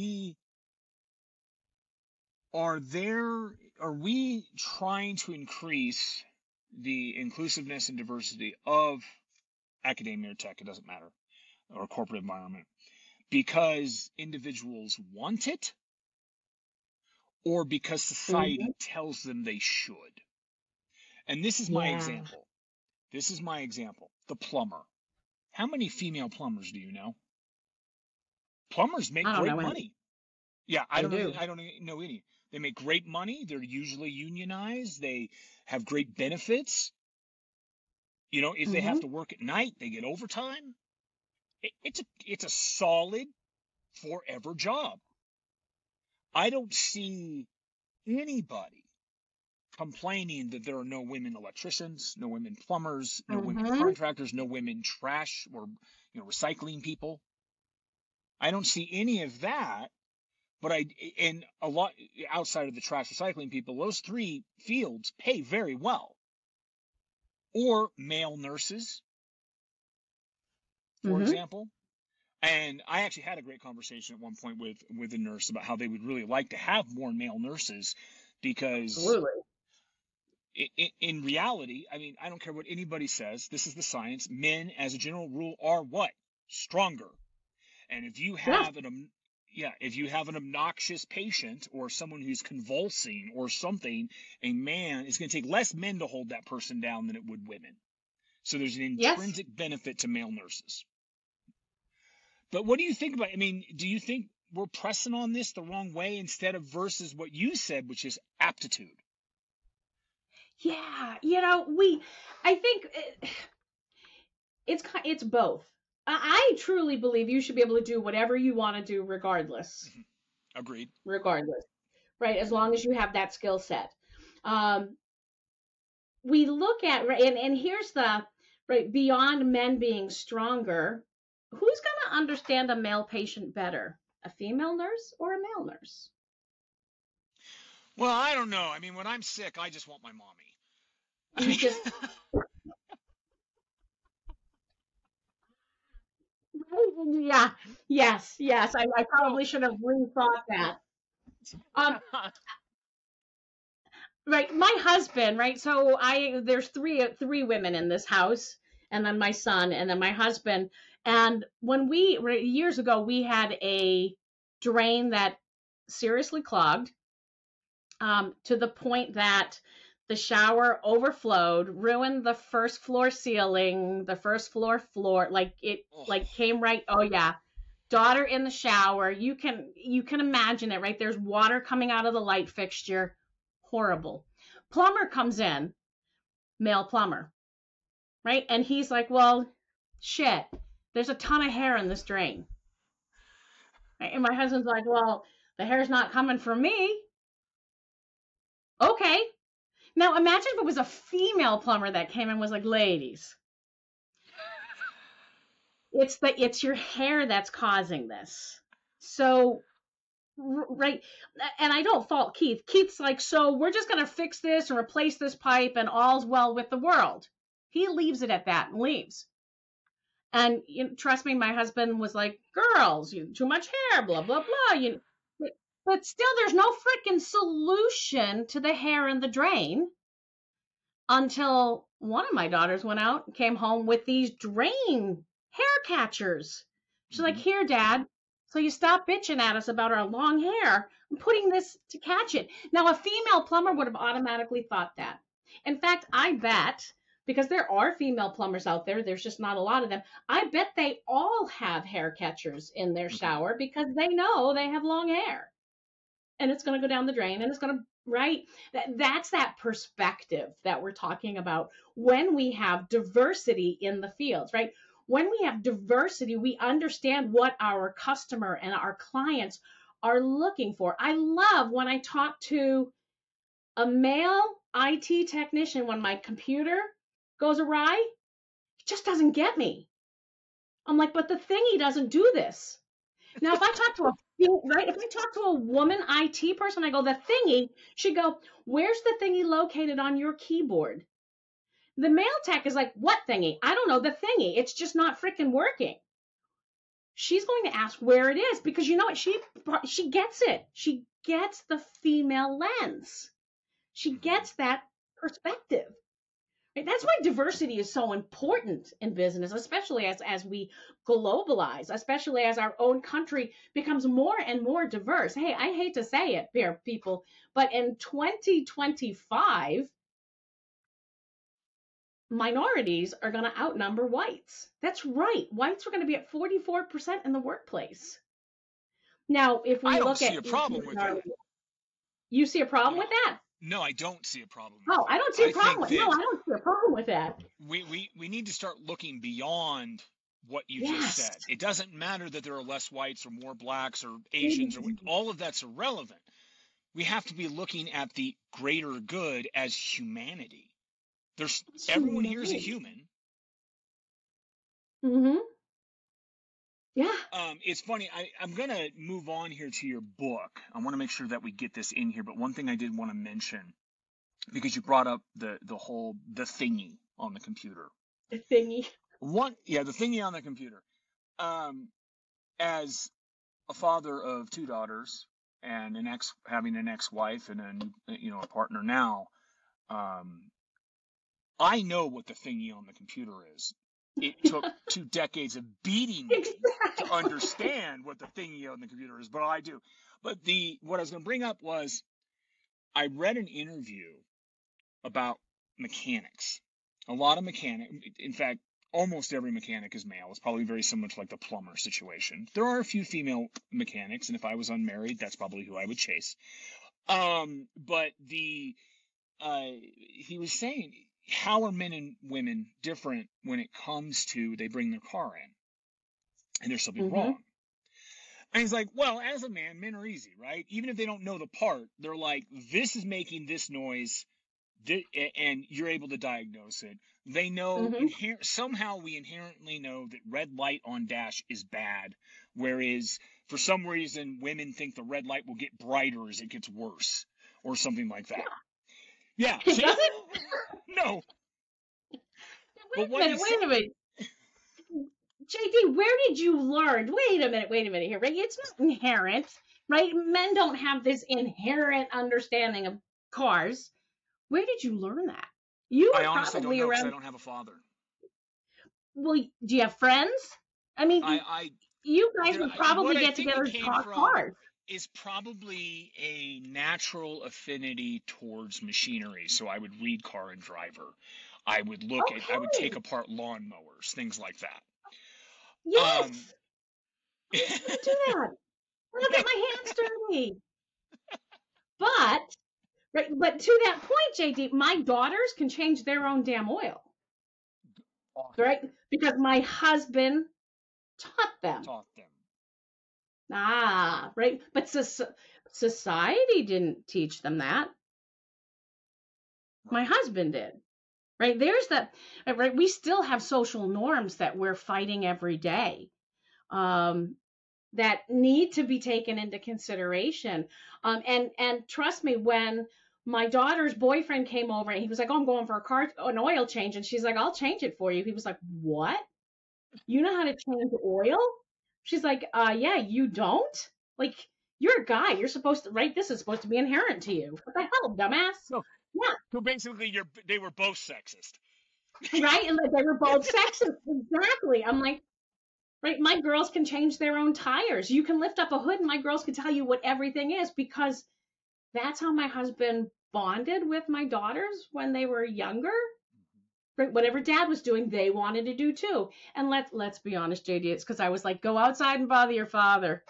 Are we trying to increase the inclusiveness and diversity of academia or tech? It doesn't matter, or corporate environment. because individuals want it or because Hmm. society tells them they should. And this is my Yeah. example. This is my example. The plumber. How many female plumbers do you know? Plumbers make I don't great know any. money. Yeah, They do. I don't know any. They make great money. They're usually unionized. They have great benefits. You know, if they have Hmm. to work at night, they get overtime. It's a solid forever job. I don't see anybody complaining that there are no women electricians, no women plumbers, no women Hmm. contractors, no women trash or recycling people. I don't see any of that. But and a lot outside of the trash recycling people, those three fields pay very well. Or male nurses, for Hmm. example. And I actually had a great conversation at one point with a nurse about how they would really like to have more male nurses because Absolutely. in reality, I mean, I don't care what anybody says. This is the science. Men, as a general rule, are what? Stronger. And if you Yes. have if you have an obnoxious patient or someone who's convulsing or something, a man is going to take less men to hold that person down than it would women. So there's an Yes. intrinsic benefit to male nurses. But what do you think about? I mean, do you think we're pressing on this the wrong way instead of versus what you said, which is aptitude? Yeah. I think it's both. I truly believe you should be able to do whatever you want to do regardless. Agreed. Regardless, right? As long as you have that skill set. Um, we look at right, and here's the right beyond men being stronger. Who's going to understand a male patient better, a female nurse or a male nurse? Well, I don't know. I mean, when I'm sick, I just want my mommy. I You mean, just yeah, yes, yes. I so probably should have rethought that. Um, right, my husband, right? So I there's three women in this house, and then my son, and then my husband. And when we years ago, we had a drain that seriously clogged, to the point that the shower overflowed, ruined the first floor ceiling, the first floor, like it oh, like came right. Oh yeah, daughter in the shower. You can imagine it, right? There's water coming out of the light fixture. Horrible. Plumber comes in, male plumber, right? And he's like, well, shit, there's a ton of hair in this drain. Right? And my husband's like, well, the hair's not coming from me. Okay. Now imagine if it was a female plumber that came in and was like, ladies, it's your hair that's causing this. So right, and I don't fault Keith. Keith's like, so we're just going to fix this and replace this pipe and all's well with the world. He leaves it at that and leaves. And trust me, my husband was like, girls, too much hair, blah blah blah. But still, there's no freaking solution to the hair in the drain until one of my daughters went out and came home with these drain hair catchers. She's like, mm-hmm. here, Dad. So you stop bitching at us about our long hair. I'm putting this to catch it. Now, a female plumber would have automatically thought that. In fact, I bet, because there are female plumbers out there, there's just not a lot of them. I bet they all have hair catchers in their Okay. shower because they know they have long hair and it's going to go down the drain and it's going to right that's that perspective that we're talking about when we have diversity in the fields, right? When we have diversity, we understand what our customer and our clients are looking for. I love when I talk to a male IT technician when my computer goes awry. He just doesn't get me. I'm like, but the thingy doesn't do this. Now, if I talk to a right, if I talk to a woman IT person, I go, the thingy, she'd go, where's the thingy located on your keyboard? The male tech is like, what thingy? I don't know, the thingy. It's just not freaking working. She's going to ask where it is because you know what? She gets it. She gets the female lens. She Mm-hmm. gets that perspective. That's why diversity is so important in business, especially as we globalize, especially as our own country becomes more and more diverse. Hey, I hate to say it, there, people, but in 2025, minorities are going to outnumber whites. That's right. Whites are going to be at 44% in the workplace. Now, if I we don't look see at a problem with that. you see a You problem know, with that? no, I don't see a problem with Oh, I that. don't see a I problem think with no, that I don't see a problem with that. we need to start looking beyond what you just Yes. said. It doesn't matter that there are less whites or more blacks or Asians or all of that's irrelevant. We have to be looking at the greater good as humanity. There's everyone here is a human. Mm-hmm. Yeah. It's funny. I'm gonna move on here to your book. I want to make sure that we get this in here. But one thing I did want to mention, because you brought up the thingy on the computer. The thingy. The thingy on the computer. Um, as a father of two daughters and having an ex-wife and a partner now, I know what the thingy on the computer is. It took 2 decades of beating me to understand what the thingy on the computer is, but I do. But what I was going to bring up was I read an interview about mechanics. A lot of mechanics, in fact, almost every mechanic is male. It's probably very similar to like the plumber situation. There are a few female mechanics, and if I was unmarried, that's probably who I would chase. But he was saying, how are men and women different when it comes to they bring their car in and there's something wrong? And he's like, well, as a man, men are easy, right? Even if they don't know the part, they're like, this is making this noise, and you're able to diagnose it. They know, somehow we inherently know that red light on dash is bad, whereas for some reason women think the red light will get brighter as it gets worse, or something like that. Yeah. Does it? No. Wait a minute. JD, where did you learn? Wait a minute here, right? It's not inherent, right? Men don't have this inherent understanding of cars. Where did you learn that? I honestly don't know because I don't have a father. Well, do you have friends? I mean, you guys would probably get together and talk cars. Is probably a natural affinity towards machinery. So I would read Car and Driver. I would I would take apart lawnmowers, things like that. Yes. I can't do that. I'll get my hands dirty. But to that point, JD, my daughters can change their own damn oil. Right? Because my husband taught them. Ah, right. But society didn't teach them that. My husband did. Right? There's that, right? We still have social norms that we're fighting every day. That need to be taken into consideration. And trust me, when my daughter's boyfriend came over and he was like, oh, I'm going for an oil change. And she's like, I'll change it for you. He was like, what? You know how to change oil? She's like, yeah, you don't? Like, you're a guy. You're supposed to, right? This is supposed to be inherent to you. What the hell, dumbass? So, yeah. So basically, they were both sexist. Right? And like, they were both sexist. Exactly. I'm like, right? My girls can change their own tires. You can lift up a hood and my girls can tell you what everything is because that's how my husband bonded with my daughters when they were younger. Right? Whatever dad was doing, they wanted to do too. And let's be honest, JD, it's because I was like, go outside and bother your father.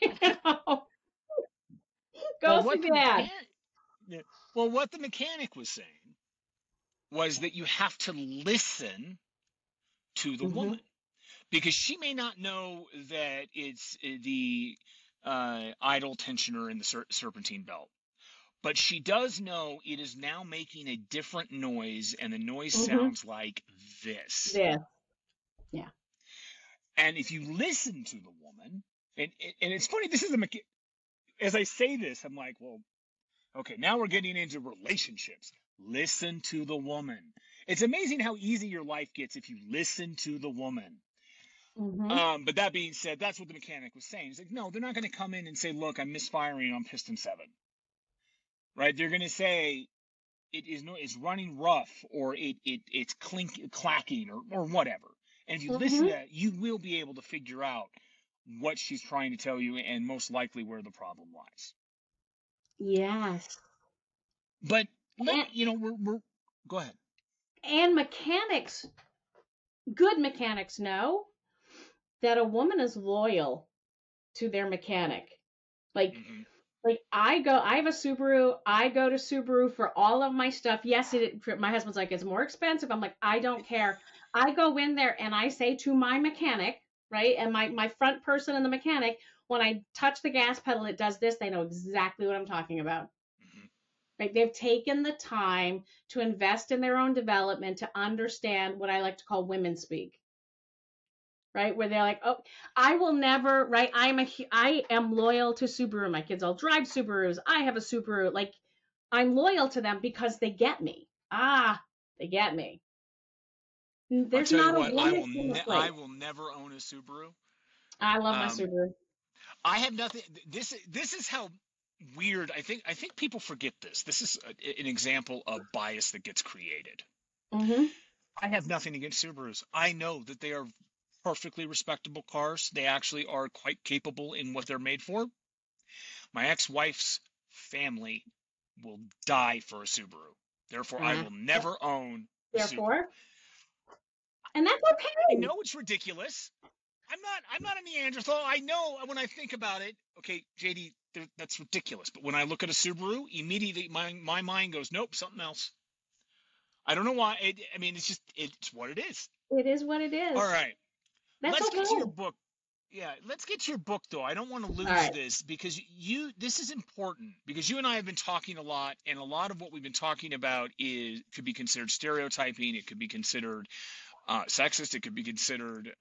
Go see dad. Well, what the mechanic was saying was that you have to listen to the woman. Because she may not know that it's the idle tensioner in the serpentine belt. But she does know it is now making a different noise, and the noise sounds like this. Yeah. And if you listen to the woman, and it's funny, this is as I say this, I'm like, well, okay, now we're getting into relationships. Listen to the woman. It's amazing how easy your life gets if you listen to the woman. But that being said, that's what the mechanic was saying. He's like, no, they're not going to come in and say, look, I'm misfiring on piston 7. Right? They're going to say, it is no is running rough, or it's clacking, or whatever. And if you listen to Hmm. that, you will be able to figure out what she's trying to tell you, and most likely where the problem lies. Yes. But And, we're go ahead. and mechanics, good mechanics know that a woman is loyal to their mechanic. Like Hmm. I have a Subaru. I go to Subaru for all of my stuff. Yes, my husband's like, it's more expensive. I'm like, I don't care. I go in there and I say to my mechanic, right? And my front person and the mechanic, when I touch the gas pedal, it does this. They know exactly what I'm talking about. Hmm. Right? They've taken the time to invest in their own development to understand what I like to call women speak, right? Where they're like, oh, I will never, right? I am loyal to Subaru. My kids all drive Subarus. I have a Subaru. Like, I'm loyal to them because they get me. Ah, they get me. I'll There's tell you not a what, woman in the I place. will never own a Subaru. I love my Um, Subaru. I have nothing. This is how weird. I think people forget this. This is an example of bias that gets created. Mm-hmm. I have nothing against Subarus. I know that they are perfectly respectable cars. They actually are quite capable in what they're made for. My ex-wife's family will die for a Subaru. Therefore, I Uh, will never own a Subaru. therefore, and that's I okay. know it's ridiculous. I'm not a Neanderthal. I know when I think about it. Okay, JD, that's ridiculous. But when I look at a Subaru, immediately my mind goes, nope, something else. I don't know why. I mean, it's what it is. It is what it All is. right, That's let's okay. get to your All book. Yeah, let's get to your book though. I don't want to lose right. this, because this is important, because you and I have been talking a lot, and a lot of what we've been talking about is could be considered stereotyping. It could be considered sexist. It could be considered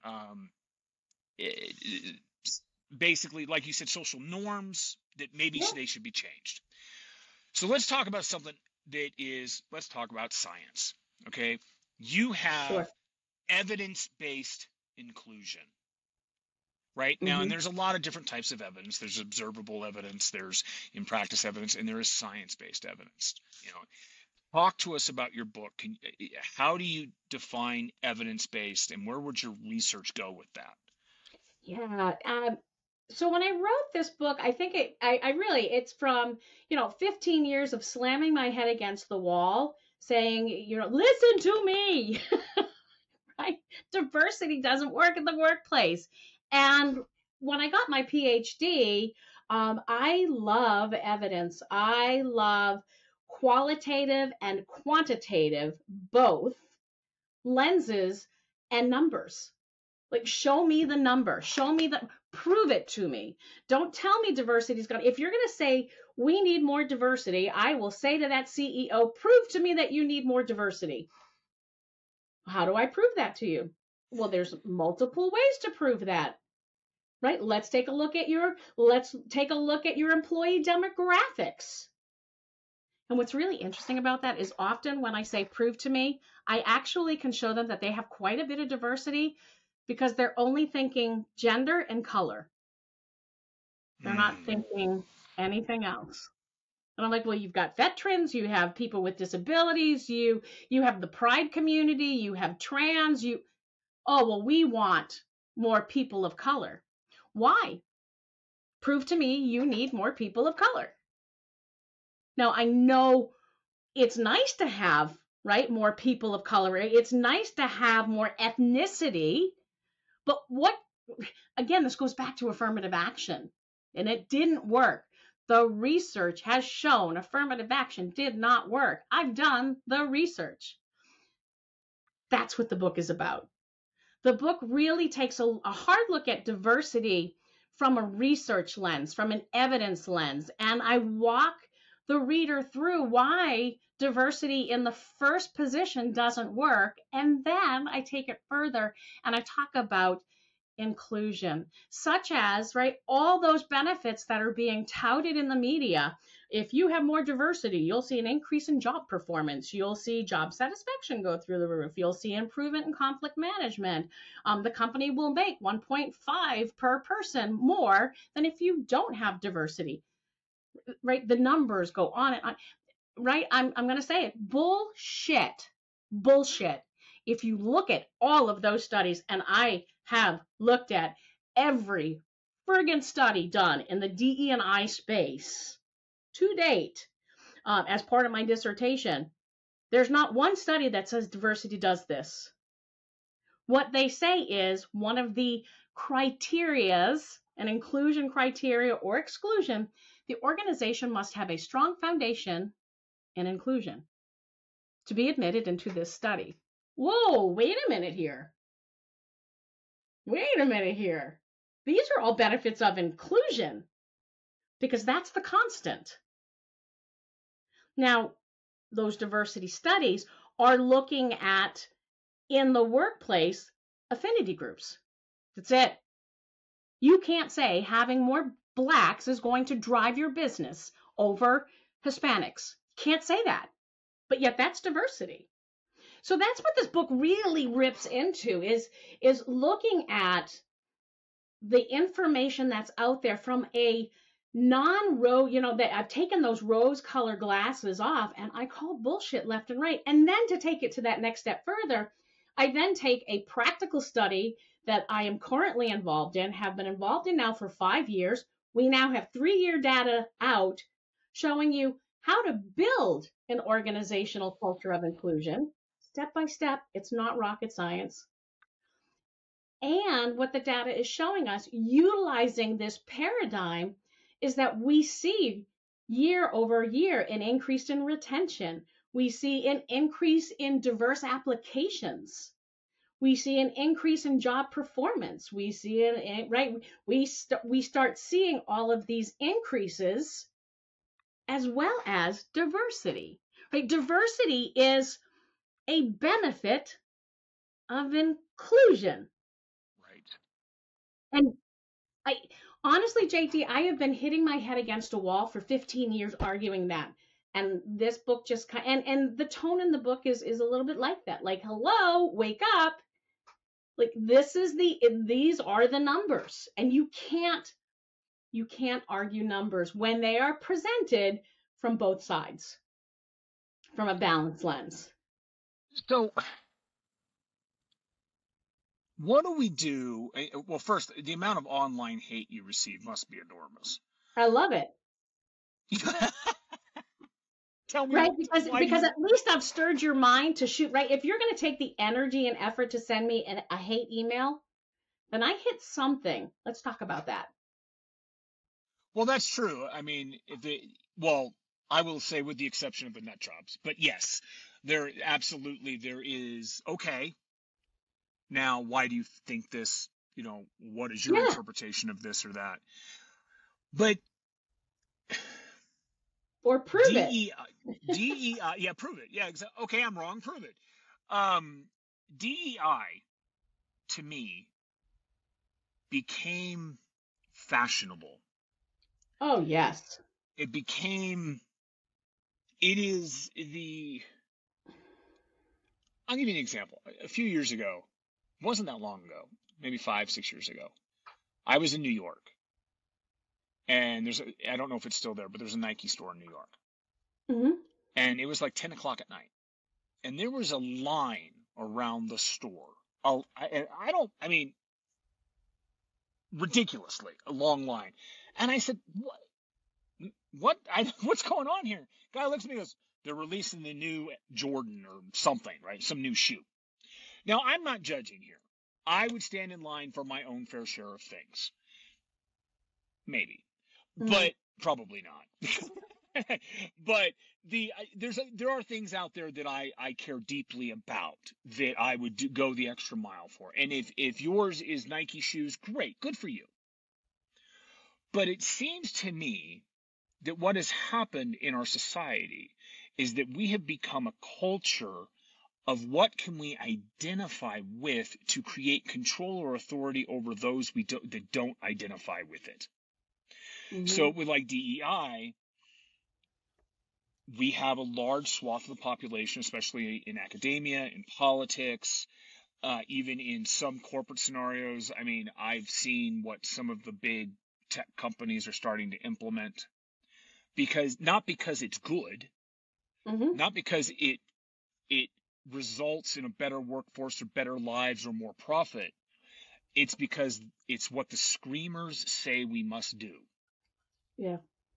it, basically, like you said, social norms that maybe Yeah. they should be changed. So let's talk about something let's talk about science. Okay. You have Sure. evidence based inclusion, right? Now, and Mm-hmm. there's a lot of different types of evidence. There's observable evidence, there's in practice evidence, and there is science based evidence. You know, talk to us about your book. How do you define evidence based, and where would your research go with that? Yeah. So when I wrote this book, I think I really, it's from, 15 years of slamming my head against the wall saying, listen to me, right? Diversity doesn't work in the workplace. And when I got my PhD, I love evidence. I love qualitative and quantitative, both lenses and numbers. Like, show me the number, prove it to me. Don't tell me diversity's gone. If you're going to say we need more diversity, I will say to that CEO, prove to me that you need more diversity. How do I prove that to you? Well, there's multiple ways to prove that, right? Let's take a look at your employee demographics. And what's really interesting about that is often when I say prove to me, I actually can show them that they have quite a bit of diversity because they're only thinking gender and color. They're not Hmm. thinking anything else. And I'm like, well, you've got veterans, you have people with disabilities, you have the pride community, you have trans, oh, well, we want more people of color. Why? Prove to me you need more people of color. Now, I know it's nice to have, right, more people of color. It's nice to have more ethnicity. But again, this goes back to affirmative action, and it didn't work. The research has shown affirmative action did not work. I've done the research. That's what the book is about. The book really takes a hard look at diversity from a research lens, from an evidence lens, and I walk the reader through why diversity in the first position doesn't work, and then I take it further and I talk about inclusion, such as, right, all those benefits that are being touted in the media. If you have more diversity, you'll see an increase in job performance. You'll see job satisfaction go through the roof. You'll see improvement in conflict management. The company will make 1.5 per person more than if you don't have diversity, right? The numbers go on and on. right? I'm going to say it. Bullshit. Bullshit. If you look at all of those studies, and I have looked at every friggin' study done in the DE&I space to date, as part of my dissertation, there's not one study that says diversity does this. What they say is one of the criterias, an inclusion criteria or exclusion, the organization must have a strong foundation in inclusion to be admitted into this study. Whoa, wait a minute here. Wait a minute here. These are all benefits of inclusion because that's the constant. Now, those diversity studies are looking at, in the workplace, affinity groups. That's it. You can't say having more blacks is going to drive your business over Hispanics. Can't say that. But yet that's diversity. So that's what this book really rips into, is looking at the information that's out there from a non-rose, that I've taken those rose-colored glasses off and I call bullshit left and right. And then to take it to that next step further, I then take a practical study that I am currently involved in, have been involved in now for 5 years. We now have 3-year data out showing you how to build an organizational culture of inclusion. Step by step, it's not rocket science. And what the data is showing us, utilizing this paradigm, is that we see year over year an increase in retention. We see an increase in diverse applications. We see an increase in job performance. We see we start seeing all of these increases as well as diversity. Right? Diversity is a benefit of inclusion. Right. And I honestly, JT, I have been hitting my head against a wall for 15 years arguing that. And this book just and the tone in the book is a little bit like that. Like, hello, wake up. Like these are the numbers. And you can't argue numbers when they are presented from both sides, from a balanced lens. So what do we do? Well, first, the amount of online hate you receive must be enormous. I love it. Tell me, Right, why do because you? at least I've stirred your mind to shoot. Right, if you're going to take the energy and effort to send me a hate email, then I hit something. Let's talk about that. Well, that's true. I mean, well, I will say with the exception of the nut jobs, but yes, there absolutely there is. Okay, now why do you think this? What is your Yeah. interpretation of this or that? But Or prove it. DEI, yeah, prove it. Yeah, okay, I'm wrong. Prove it. DEI to me became fashionable. Oh, yes. It became. It is the. I'll give you an example. A few years ago, it wasn't that long ago, maybe 5, 6 years ago, I was in New York, and I don't know if it's still there, but there's a Nike store in New York, Mm-hmm. and it was like 10 o'clock at night, and there was a line around the store. I mean, ridiculously a long line, and I said, what's going on here? Guy looks at me and goes, they're releasing the new Jordan or something, right? Some new shoe. Now, I'm not judging here. I would stand in line for my own fair share of things. Maybe. Mm-hmm. But probably not. But there are things out there that I care deeply about that I would go the extra mile for. And if yours is Nike shoes, great, good for you. But it seems to me that what has happened in our society is that we have become a culture of what can we identify with to create control or authority over those that don't identify with it. Mm-hmm. So with like DEI, we have a large swath of the population, especially in academia, in politics, even in some corporate scenarios. I mean, I've seen what some of the big tech companies are starting to implement, not because it's good, Hmm. not because it results in a better workforce or better lives or more profit. It's because it's what the screamers say we must do. Yeah.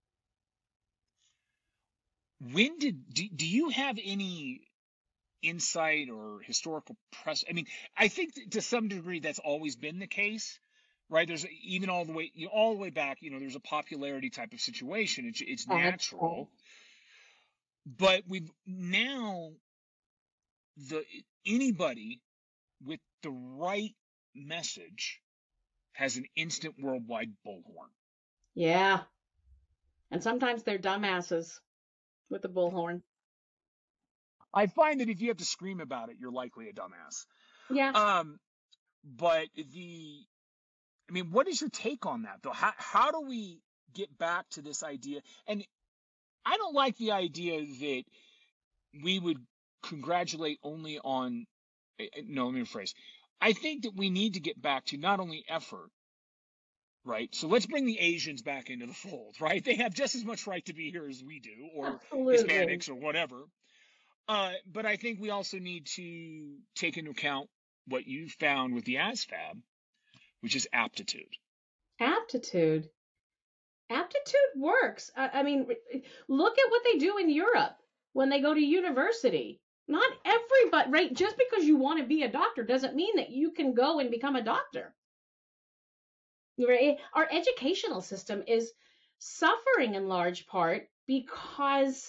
Do you have any insight or historical press? I mean, I think to some degree that's always been the case, right? There's even all the way back, there's a popularity type of situation. It's That's right. natural, but we've now the anybody with the right message has an instant worldwide bullhorn. Yeah. And sometimes they're dumbasses with the bullhorn. I find that if you have to scream about it, you're likely a dumbass. Yeah. Um, but I mean, what is your take on that though? How do we get back to this idea? And I don't like the idea that we would congratulate only on, no, let me rephrase. I think that we need to get back to not only effort, right? So let's bring the Asians back into the fold, right? They have just as much right to be here as we do, or Absolutely. Hispanics or whatever. But I think we also need to take into account what you found with the ASFAB, which is aptitude. Aptitude. Aptitude works. I mean, look at what they do in Europe when they go to university. Not everybody, right? Just because you want to be a doctor doesn't mean that you can go and become a doctor. Right? Our educational system is suffering in large part because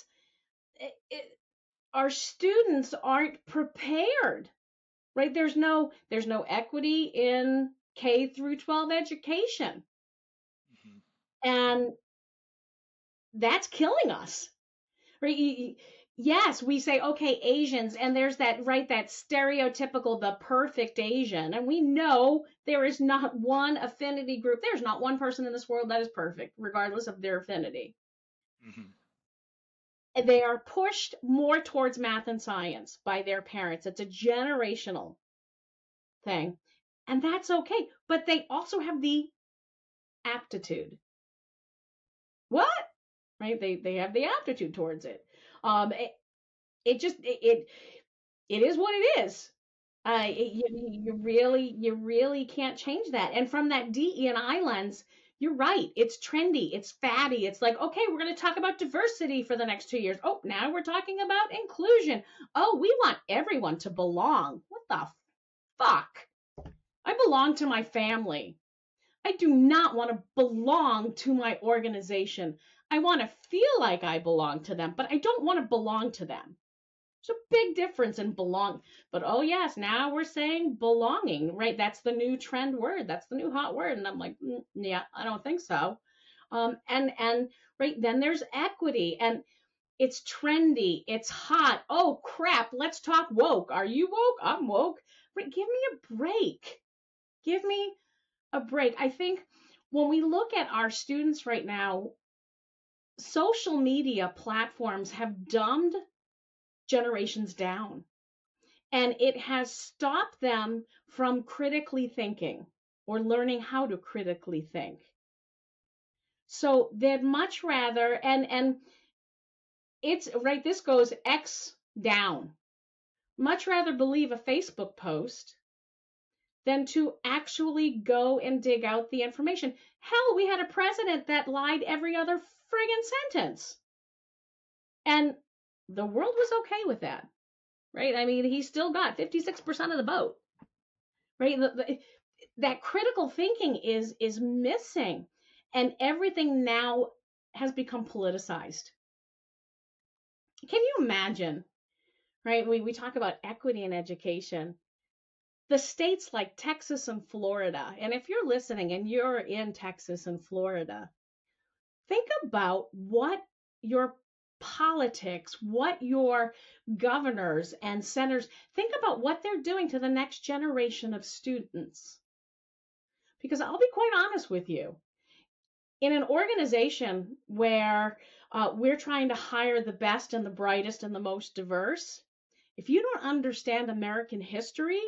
our students aren't prepared, right? There's no equity in K through 12 education, Mhm. and that's killing us, right? Yes, we say, okay, Asians, and there's that, right, that stereotypical, the perfect Asian. And we know there is not one affinity group. There's not one person in this world that is perfect, regardless of their affinity. Mhm. And they are pushed more towards math and science by their parents. It's a generational thing. And that's okay. But they also have the aptitude. What? Right? They have the aptitude towards it. It just it is what it is. You really can't change that. And from that DE&I lens, you're right. It's trendy. It's fatty. It's like, okay, we're going to talk about diversity for the next 2 years. Oh, now we're talking about inclusion. Oh, we want everyone to belong. What the fuck? I belong to my family. I do not want to belong to my organization. I want to feel like I belong to them, but I don't want to belong to them. There's a big difference in belong. But oh yes, now we're saying belonging, right? That's the new trend word. That's the new hot word. And I'm like, yeah, I don't think so. And right then there's equity, and it's trendy, it's hot. Oh crap, let's talk woke. Are you woke? I'm woke. Right, give me a break. Give me a break. I think when we look at our students right now, social media platforms have dumbed generations down, and it has stopped them from critically thinking or learning how to critically think. So they'd much rather, and it's right, this goes X down, much rather believe a Facebook post than to actually go and dig out the information. Hell, we had a president that lied every other friggin' sentence. And the world was okay with that, right? I mean, he still got 56% of the vote, right? That critical thinking is missing, and everything now has become politicized. Can you imagine, right? We talk about equity in education. The states like Texas and Florida, and if you're listening and you're in Texas and Florida, think about what your politics, what your governors and senators, think about what they're doing to the next generation of students. Because I'll be quite honest with you, in an organization where we're trying to hire the best and the brightest and the most diverse, if you don't understand American history,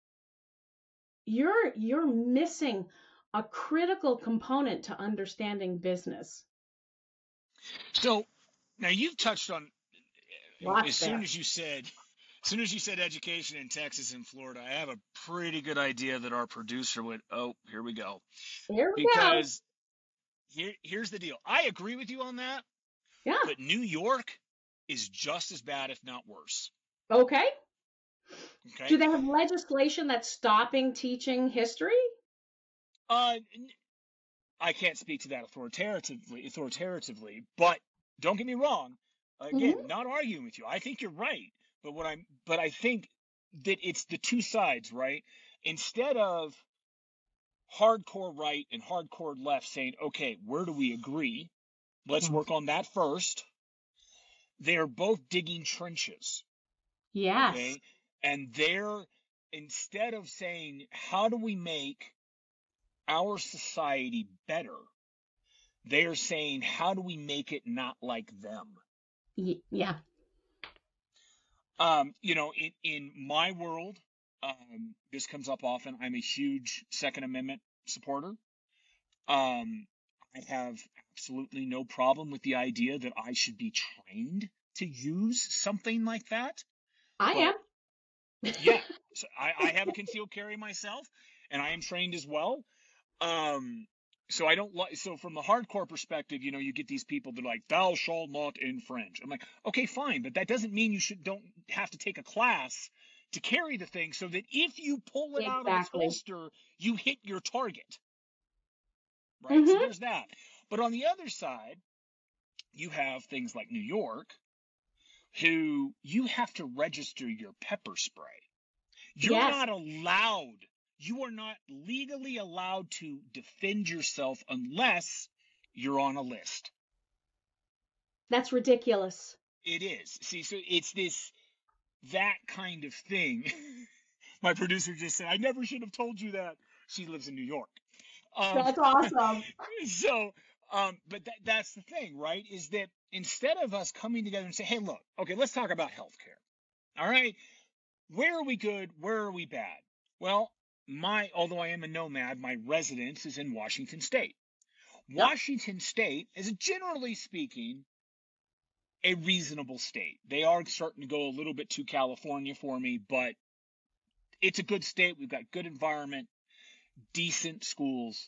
you're missing a critical component to understanding business. So now you've touched on Lots As there. soon as you said, as soon as you said education in Texas and Florida, I have a pretty good idea that our producer would, oh, here we go. Here we go. Because here's the deal. I agree with you on that, Yeah. but New York is just as bad, if not worse. Okay. Do Okay. they have legislation that's stopping teaching history? Uh, I can't speak to that authoritatively, but don't get me wrong. Hmm. Again, not arguing with you. I think you're right, but I think that it's the two sides, right? Instead of hardcore right and hardcore left saying, okay, where do we agree? Let's work on that first. They're both digging trenches, Yes. okay? And they're, instead of saying, how do we make our society better? They're saying, how do we make it not like them? Yeah. In my world, this comes up often. I'm a huge Second Amendment supporter. Um, I have absolutely no problem with the idea that I should be trained to use something like that. I But am. yeah, so I have a concealed carry myself, and I am trained as well. Um, so I don't like. So from the hardcore perspective, you get these people that are like, "Thou shalt not infringe." I'm like, okay, fine, but that doesn't mean you don't have to take a class to carry the thing, so that if you pull it out of its Exactly. holster, you hit your target, right? So Hmm. there's that. But on the other side, you have things like New York, who you have to register your pepper spray. You're Yes. not allowed, you are not legally allowed to defend yourself unless you're on a list. That's ridiculous. It is. See, so it's that kind of thing. My producer just said, I never should have told you that. She lives in New York. Um, That's awesome. so, but that's the thing, right? Is that instead of us coming together and say, hey, look, okay, let's talk about healthcare. All right. Where are we good? Where are we bad? Well, although I am a nomad, my residence is in Washington State. Yep. Washington State is, generally speaking, a reasonable state. They are starting to go a little bit to California for me, but it's a good state. We've got good environment, decent schools.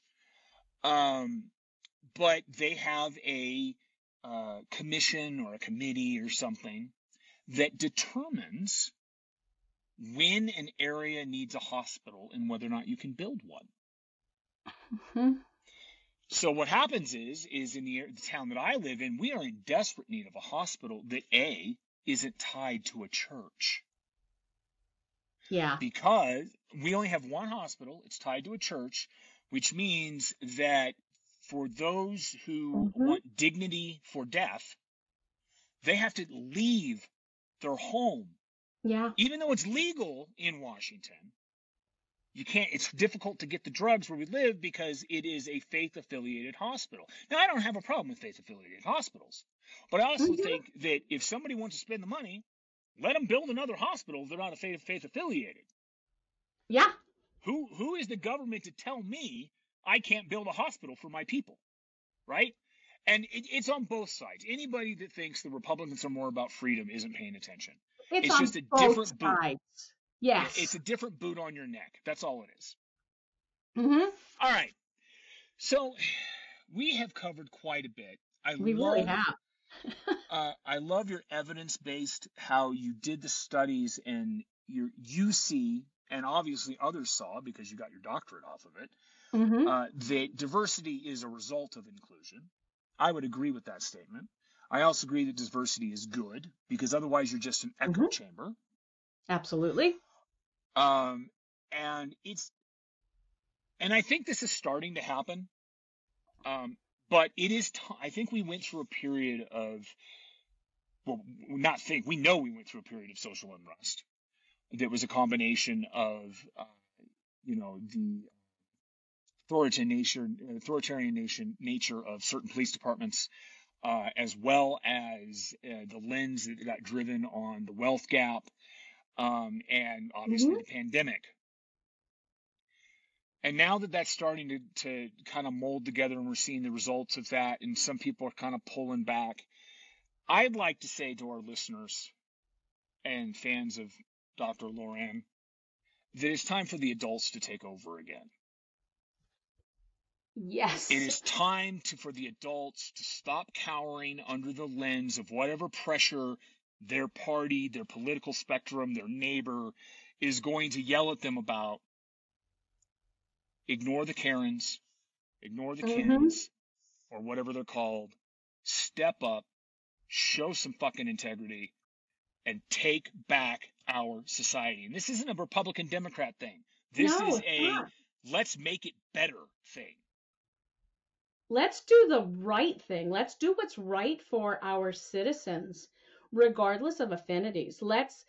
But they have a commission or a committee or something that determines when an area needs a hospital and whether or not you can build one. Hmm. So what happens is in the town that I live in, we are in desperate need of a hospital that isn't tied to a church. Yeah. Because we only have one hospital, it's tied to a church, which means that for those who Hmm. want dignity for death, they have to leave their home. Yeah. Even though it's legal in Washington, it's difficult to get the drugs where we live because it is a faith affiliated hospital. Now, I don't have a problem with faith affiliated hospitals, but I also Hmm. think that if somebody wants to spend the money, let them build another hospital if they're not a faith affiliated. Yeah. Who is the government to tell me I can't build a hospital for my people, right? And it's on both sides. Anybody that thinks the Republicans are more about freedom isn't paying attention. It's It's on just a both different boot. sides. Yeah, it's Yes. a different boot on your neck. That's all it is. Hmm. All right. So we have covered quite a bit. I We really love have. I love your evidence-based, how you did the studies, and you see, and obviously others saw because you got your doctorate off of it, Hmm. that diversity is a result of inclusion. I would agree with that statement. I also agree that diversity is good because otherwise you're just an echo Hmm. chamber. Absolutely. Um, and I think this is starting to happen. But it is, I think we went through a period of, well, we know we went through a period of social unrest. That was a combination of, the authoritarian nature of certain police departments, as well as the lens that got driven on the wealth gap, and obviously Hmm. the pandemic. And now that that's starting to kind of mold together and we're seeing the results of that, and some people are kind of pulling back, I'd like to say to our listeners and fans of Dr. Loran that it's time for the adults to take over again. Yes. It is time for the adults to stop cowering under the lens of whatever pressure their party, their political spectrum, their neighbor is going to yell at them about. Ignore the Karens, ignore the Kens, or whatever they're called. Step up, show some fucking integrity, and take back our society. And this isn't a Republican Democrat thing. This is a let's make it better thing. Let's do the right thing. Let's do what's right for our citizens, regardless of affinities. Let's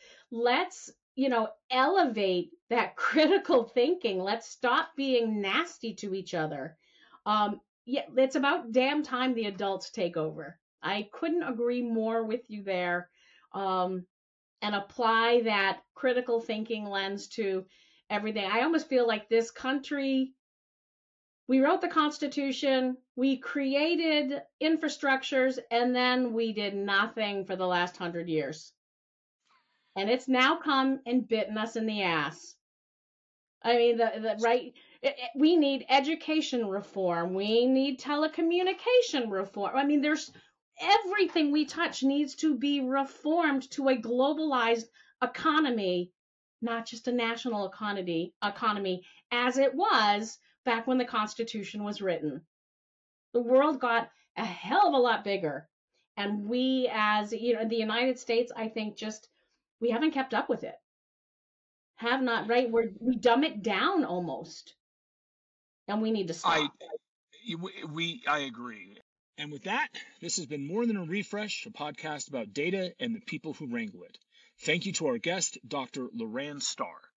elevate that critical thinking. Let's stop being nasty to each other. It's about damn time the adults take over. I couldn't agree more with you there. And apply that critical thinking lens to everything. I almost feel like this country, we wrote the Constitution, we created infrastructures, and then we did nothing for the last 100 years. And it's now come and bitten us in the ass. I mean, we need education reform. We need telecommunication reform. I mean, there's everything we touch needs to be reformed to a globalized economy, not just a national economy as it was back when the Constitution was written. The world got a hell of a lot bigger. And we, as the United States, I think we haven't kept up with it. Have not, right? We dumb it down almost. And we need to stop. I agree. And with that, this has been More Than a Refresh, a podcast about data and the people who wrangle it. Thank you to our guest, Dr. Loran Starr.